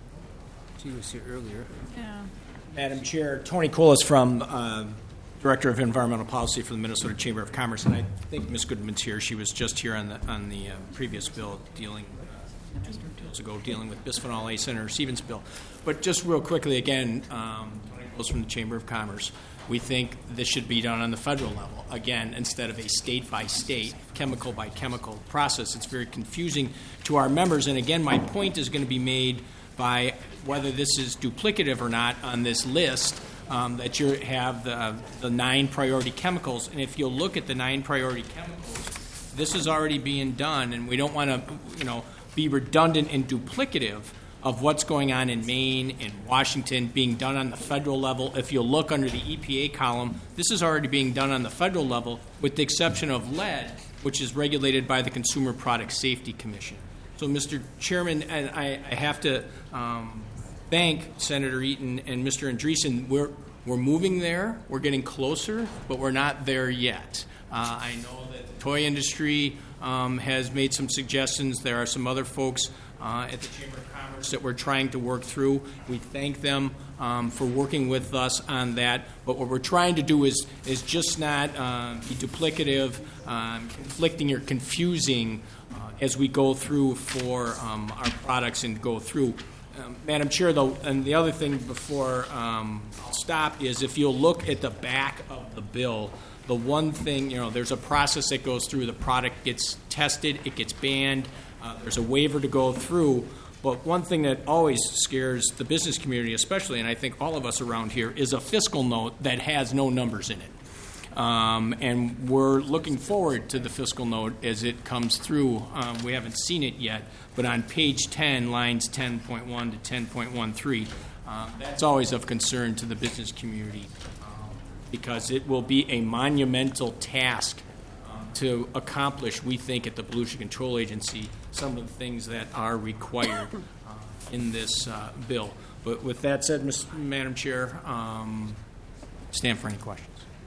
She was here earlier. Yeah. Madam Chair, Tony Coolis from uh, Director of Environmental Policy for the Minnesota Chamber of Commerce, and I think Miz Goodman's here. She was just here on the on the uh, previous bill dealing uh, just bills ago dealing with bisphenol A, Senator Stevens' bill. But just real quickly again, um, Tony Coolis from the Chamber of Commerce. We think this should be done on the federal level, again, instead of a state-by-state, chemical-by-chemical process. It's very confusing to our members, and again, my point is going to be made by whether this is duplicative or not on this list, um, that you have the, the nine priority chemicals, and if you'll look at the nine priority chemicals, this is already being done, and we don't want to, you know, be redundant and duplicative of what's going on in Maine and Washington being done on the federal level. If you'll look under the E P A column, this is already being done on the federal level with the exception of lead, which is regulated by the Consumer Product Safety Commission. So, Mister Chairman, and I, I have to um, thank Senator Eaton and Mister Andreessen. We're, we're moving there. We're getting closer, but we're not there yet. Uh, I know that the toy industry um, has made some suggestions. There are some other folks uh, at the Chamber of Commerce that we're trying to work through. We thank them um, for working with us on that. But what we're trying to do is is just not uh, be duplicative, um, conflicting, or confusing uh, as we go through for um, our products and go through. Um, Madam Chair, though, and the other thing before um, I'll stop is if you'll look at the back of the bill, the one thing, you know, there's a process that goes through. The product gets tested, it gets banned, uh, there's a waiver to go through. But one thing that always scares the business community especially, and I think all of us around here, is a fiscal note that has no numbers in it. Um, and we're looking forward to the fiscal note as it comes through. Um, we haven't seen it yet, but on page ten, lines ten point one to ten point thirteen, uh, that's always of concern to the business community um, because it will be a monumental task uh, to accomplish, we think, at the Pollution Control Agency, some of the things that are required uh, in this uh, bill. But with that said, Miz Madam Chair, um, stand for any questions.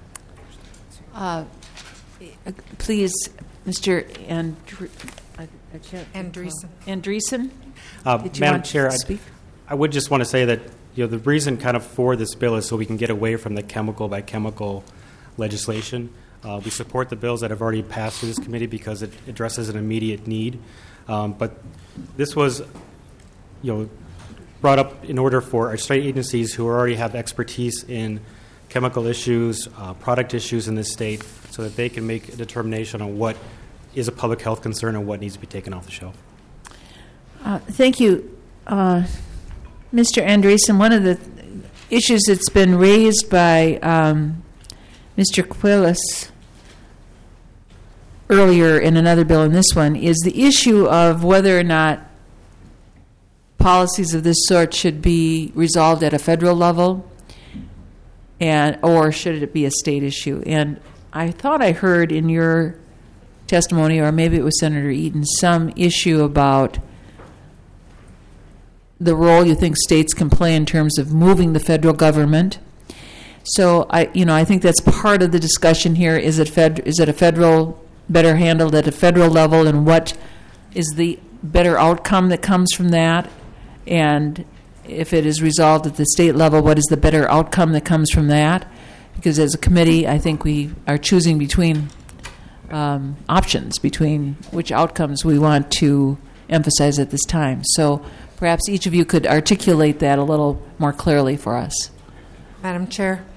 Uh, please, Mister Andre- Andreessen. Andreessen? Uh, Did you Madam want Chair, to I, speak? I would just want to say that you know the reason kind of for this bill is so we can get away from the chemical by chemical legislation. Uh, we support the bills that have already passed through this committee because it addresses an immediate need. Um, but this was, you know, brought up in order for our state agencies who already have expertise in chemical issues, uh, product issues in this state, so that they can make a determination on what is a public health concern and what needs to be taken off the shelf. Uh, thank you. Uh, Mister Andreessen, one of the issues that's been raised by um, Mister Quillis earlier in another bill and this one is the issue of whether or not policies of this sort should be resolved at a federal level and or should it be a state issue. And I thought I heard in your testimony, or maybe it was Senator Eaton, some issue about the role you think states can play in terms of moving the federal government. So I, you know, I think that's part of the discussion here. Is it fed, is it a federal better handled at a federal level, and what is the better outcome that comes from that? And if it is resolved at the state level, what is the better outcome that comes from that? Because as a committee, I think we are choosing between um, options, between which outcomes we want to emphasize at this time. So perhaps each of you could articulate that a little more clearly for us. Madam Chair.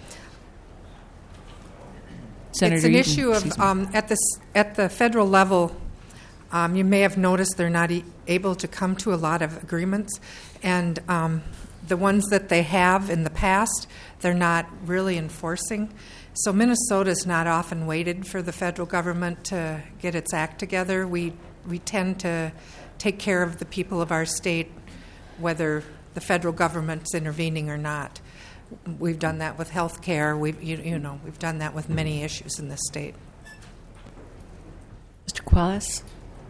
Senator it's an Eaton, issue of um, at the at the federal level. Um, you may have noticed they're not e- able to come to a lot of agreements, and um, the ones that they have in the past, they're not really enforcing. So Minnesota's not often waited for the federal government to get its act together. We we tend to take care of the people of our state, whether the federal government's intervening or not. We've done that with health care. We've, you, you know, we've done that with many issues in this state. Mister Quillis?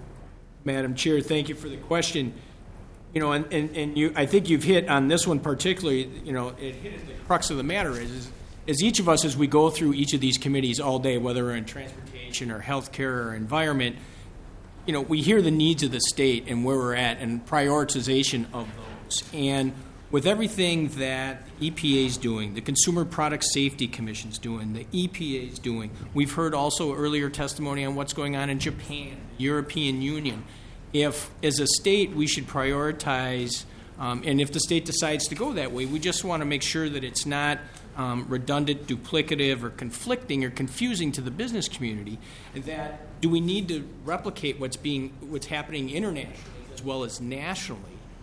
Madam Chair, thank you for the question. You know, and, and, and you, I think you've hit on this one particularly, you know, it hit at the crux of the matter is, is, is each of us, as we go through each of these committees all day, whether we're in transportation or health care or environment, you know, we hear the needs of the state and where we're at and prioritization of those. And with everything that the E P A is doing, the Consumer Product Safety Commission is doing, the E P A is doing, we've heard also earlier testimony on what's going on in Japan, the European Union. If, as a state, we should prioritize, um, and if the state decides to go that way, we just want to make sure that it's not um, redundant, duplicative, or conflicting or confusing to the business community. And that, do we need to replicate what's being, what's happening internationally as well as nationally?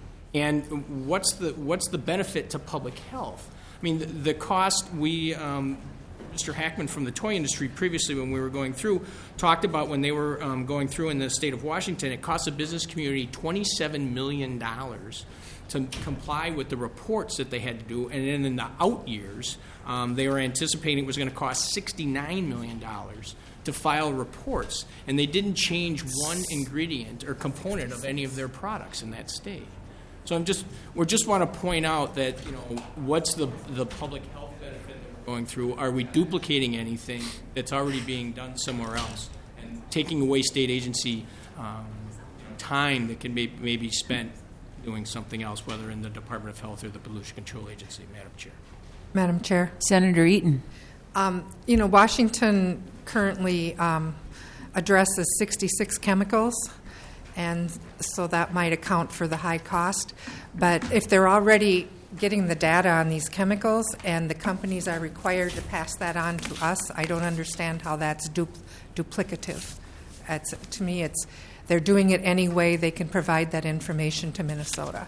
And what's the what's the benefit to public health? I mean, the, the cost, we, um, Mister Hackman from the toy industry previously when we were going through, talked about when they were um, going through in the state of Washington, it cost the business community twenty-seven million dollars to comply with the reports that they had to do. And then in the out years, um, they were anticipating it was going to cost sixty-nine million dollars to file reports. And they didn't change one ingredient or component of any of their products in that state. So I'm just, we just want to point out that, you know, what's the the public health benefit that we're going through? Are we duplicating anything that's already being done somewhere else and taking away state agency um, time that can be maybe spent doing something else, whether in the Department of Health or the Pollution Control Agency, Madam Chair? Madam Chair. Senator Eaton. Um, you know, Washington currently um, addresses sixty-six chemicals, and so that might account for the high cost. But if they're already getting the data on these chemicals and the companies are required to pass that on to us, I don't understand how that's du- duplicative. It's, to me, it's they're doing it any way they can provide that information to Minnesota.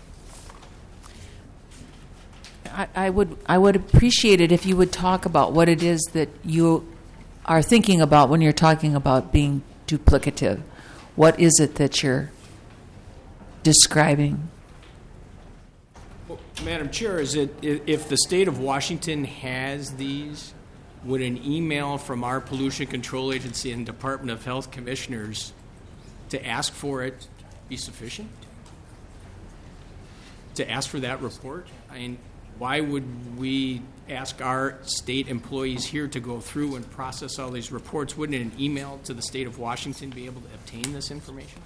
I, I would I would appreciate it if you would talk about what it is that you are thinking about when you're talking about being duplicative. What is it that you're describing? Well, Madam Chair, is it if the state of Washington has these, would an email from our Pollution Control Agency and Department of Health commissioners to ask for it be sufficient? To ask for that report? I mean, why would we ask our state employees here to go through and process all these reports? Wouldn't an email to the state of Washington be able to obtain this information?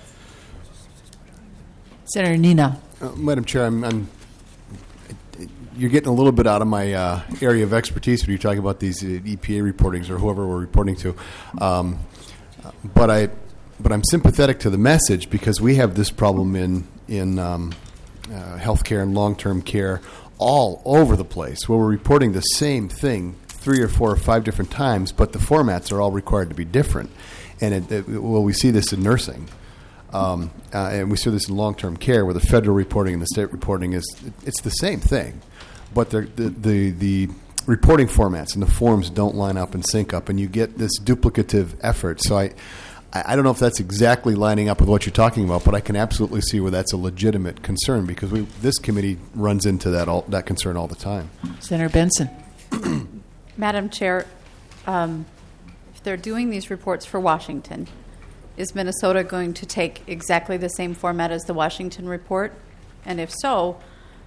Senator Nina. Uh, Madam Chair, I'm, I'm, you're getting a little bit out of my uh, area of expertise when you're talking about these uh, E P A reportings or whoever we're reporting to. Um, but I, but I'm sympathetic to the message because we have this problem in in um, uh, healthcare and long-term care all over the place, where we're reporting the same thing three or four or five different times, but the formats are all required to be different. And it, it, well, we see this in nursing. Um, uh, and we see this in long-term care, where the federal reporting and the state reporting is it's the same thing, but the the the reporting formats and the forms don't line up and sync up, and you get this duplicative effort. So I I don't know if that's exactly lining up with what you're talking about, but I can absolutely see where that's a legitimate concern because we this committee runs into that all, that concern all the time. Senator Benson. Madam Chair, um, if they're doing these reports for Washington, is Minnesota going to take exactly the same format as the Washington report? And if so,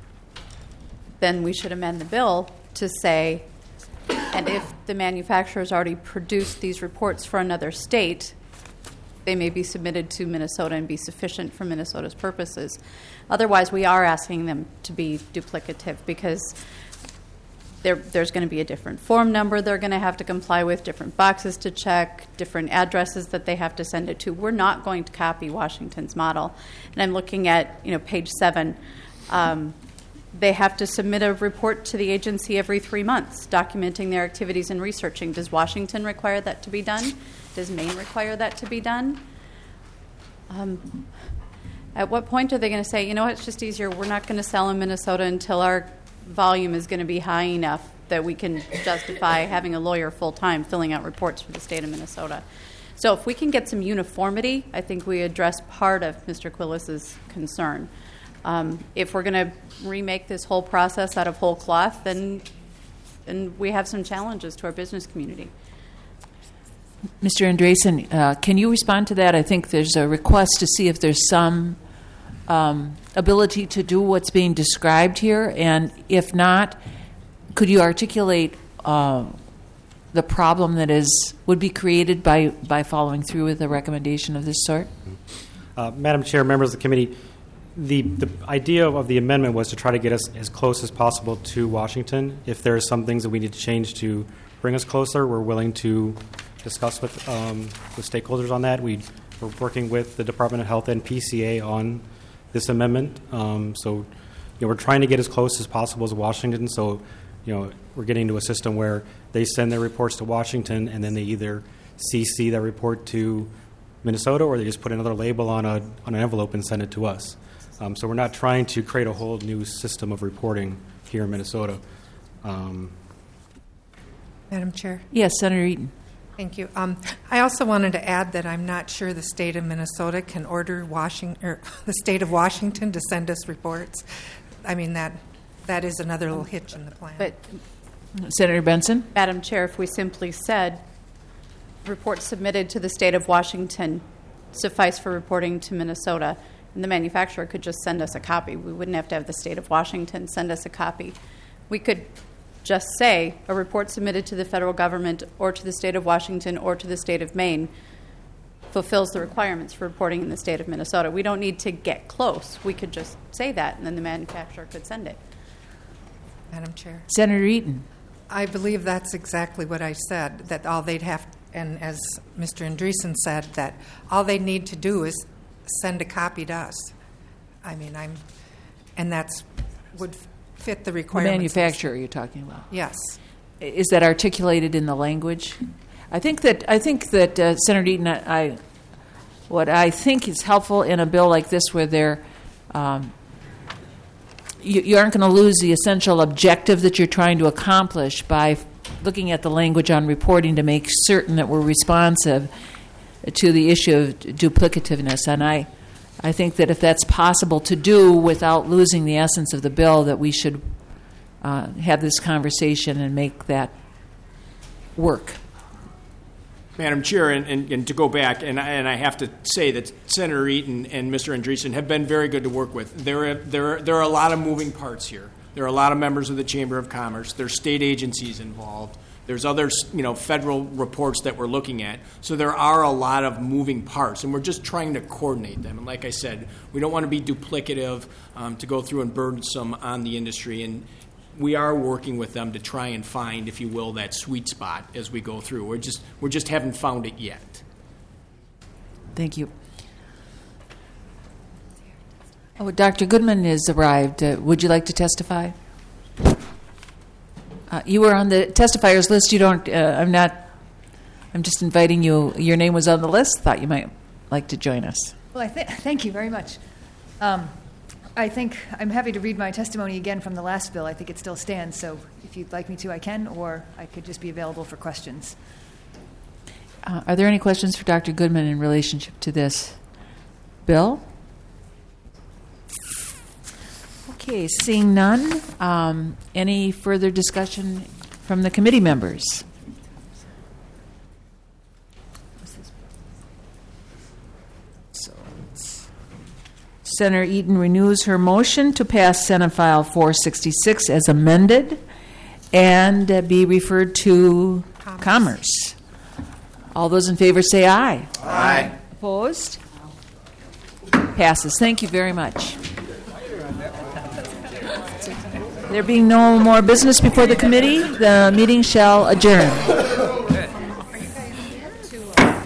then we should amend the bill to say, and if the manufacturers already produced these reports for another state, they may be submitted to Minnesota and be sufficient for Minnesota's purposes. Otherwise, we are asking them to be duplicative because There, there's going to be a different form number they're going to have to comply with, different boxes to check, different addresses that they have to send it to. We're not going to copy Washington's model. And I'm looking at, you know, page seven. Um, they have to submit a report to the agency every three months, documenting their activities and researching. Does Washington require that to be done? Does Maine require that to be done? Um, at what point are they going to say, you know what, it's just easier, we're not going to sell in Minnesota until our volume is going to be high enough that we can justify having a lawyer full-time filling out reports for the state of Minnesota. So if we can get some uniformity, I think we address part of Mister Quillis's concern. Um, if we're going to remake this whole process out of whole cloth, then, then we have some challenges to our business community. Mister Andresen, uh, can you respond to that? I think there's a request to see if there's some Um, ability to do what's being described here, and if not, could you articulate uh, the problem that is would be created by, by following through with a recommendation of this sort? Uh, Madam Chair, members of the committee, the, the idea of the amendment was to try to get us as close as possible to Washington. If there are some things that we need to change to bring us closer, we're willing to discuss with, um, with stakeholders on that. We, we're working with the Department of Health and P C A on this amendment. Um, so, you know, we're trying to get as close as possible as Washington. So, you know, we're getting to a system where they send their reports to Washington and then they either C C that report to Minnesota or they just put another label on a on an envelope and send it to us. Um, so we're not trying to create a whole new system of reporting here in Minnesota. Um, Madam Chair? Yes, Senator Eaton. Thank you. Um, I also wanted to add that I'm not sure the state of Minnesota can order Washington, or the state of Washington to send us reports. I mean, that that is another little hitch in the plan. But, Senator Benson? Madam Chair, if we simply said reports submitted to the state of Washington suffice for reporting to Minnesota, and the manufacturer could just send us a copy. We wouldn't have to have the state of Washington send us a copy. We could just say a report submitted to the federal government or to the state of Washington or to the state of Maine fulfills the requirements for reporting in the state of Minnesota. We don't need to get close. We could just say that, and then the manufacturer could send it. Madam Chair. Senator Eaton. I believe that's exactly what I said, that all they'd have, and as Mister Andresen said, that all they'd need to do is send a copy to us. I mean, I'm, and that's would fit the The requirements. manufacturer you're talking about? Yes. Is that articulated in the language? I think that I think that uh, Senator Eaton, I, I what I think is helpful in a bill like this, where there um, you, you aren't going to lose the essential objective that you're trying to accomplish by f- looking at the language on reporting to make certain that we're responsive to the issue of duplicativeness. And I, I think that if that's possible to do without losing the essence of the bill, that we should uh, have this conversation and make that work. Madam Chair, and, and, and to go back, and I, and I have to say that Senator Eaton and Mister Andresen have been very good to work with. There are, there, are, there are a lot of moving parts here. There are a lot of members of the Chamber of Commerce. There's state agencies involved. There's other, you know, federal reports that we're looking at. So there are a lot of moving parts, and we're just trying to coordinate them. And like I said, we don't want to be duplicative um, to go through and burdensome on the industry. And we are working with them to try and find, if you will, that sweet spot as we go through. We're just we just haven't found it yet. Thank you. Oh, Doctor Goodman has arrived. Uh, would you like to testify? Uh, you were on the testifiers list. You don't. Uh, I'm not. I'm just inviting you. Your name was on the list. Thought you might like to join us. Well, I th- thank you very much. Um, I think I'm happy to read my testimony again from the last bill. I think it still stands. So if you'd like me to, I can, or I could just be available for questions. Uh, are there any questions for Doctor Goodman in relationship to this bill? Okay, seeing none. Um, any further discussion from the committee members? So Senator Eaton renews her motion to pass Senate File four sixty-six as amended and uh, be referred to Commerce. Commerce. All those in favor say aye. Aye. Opposed? Passes. Thank you very much. There being no more business before the committee, the meeting shall adjourn.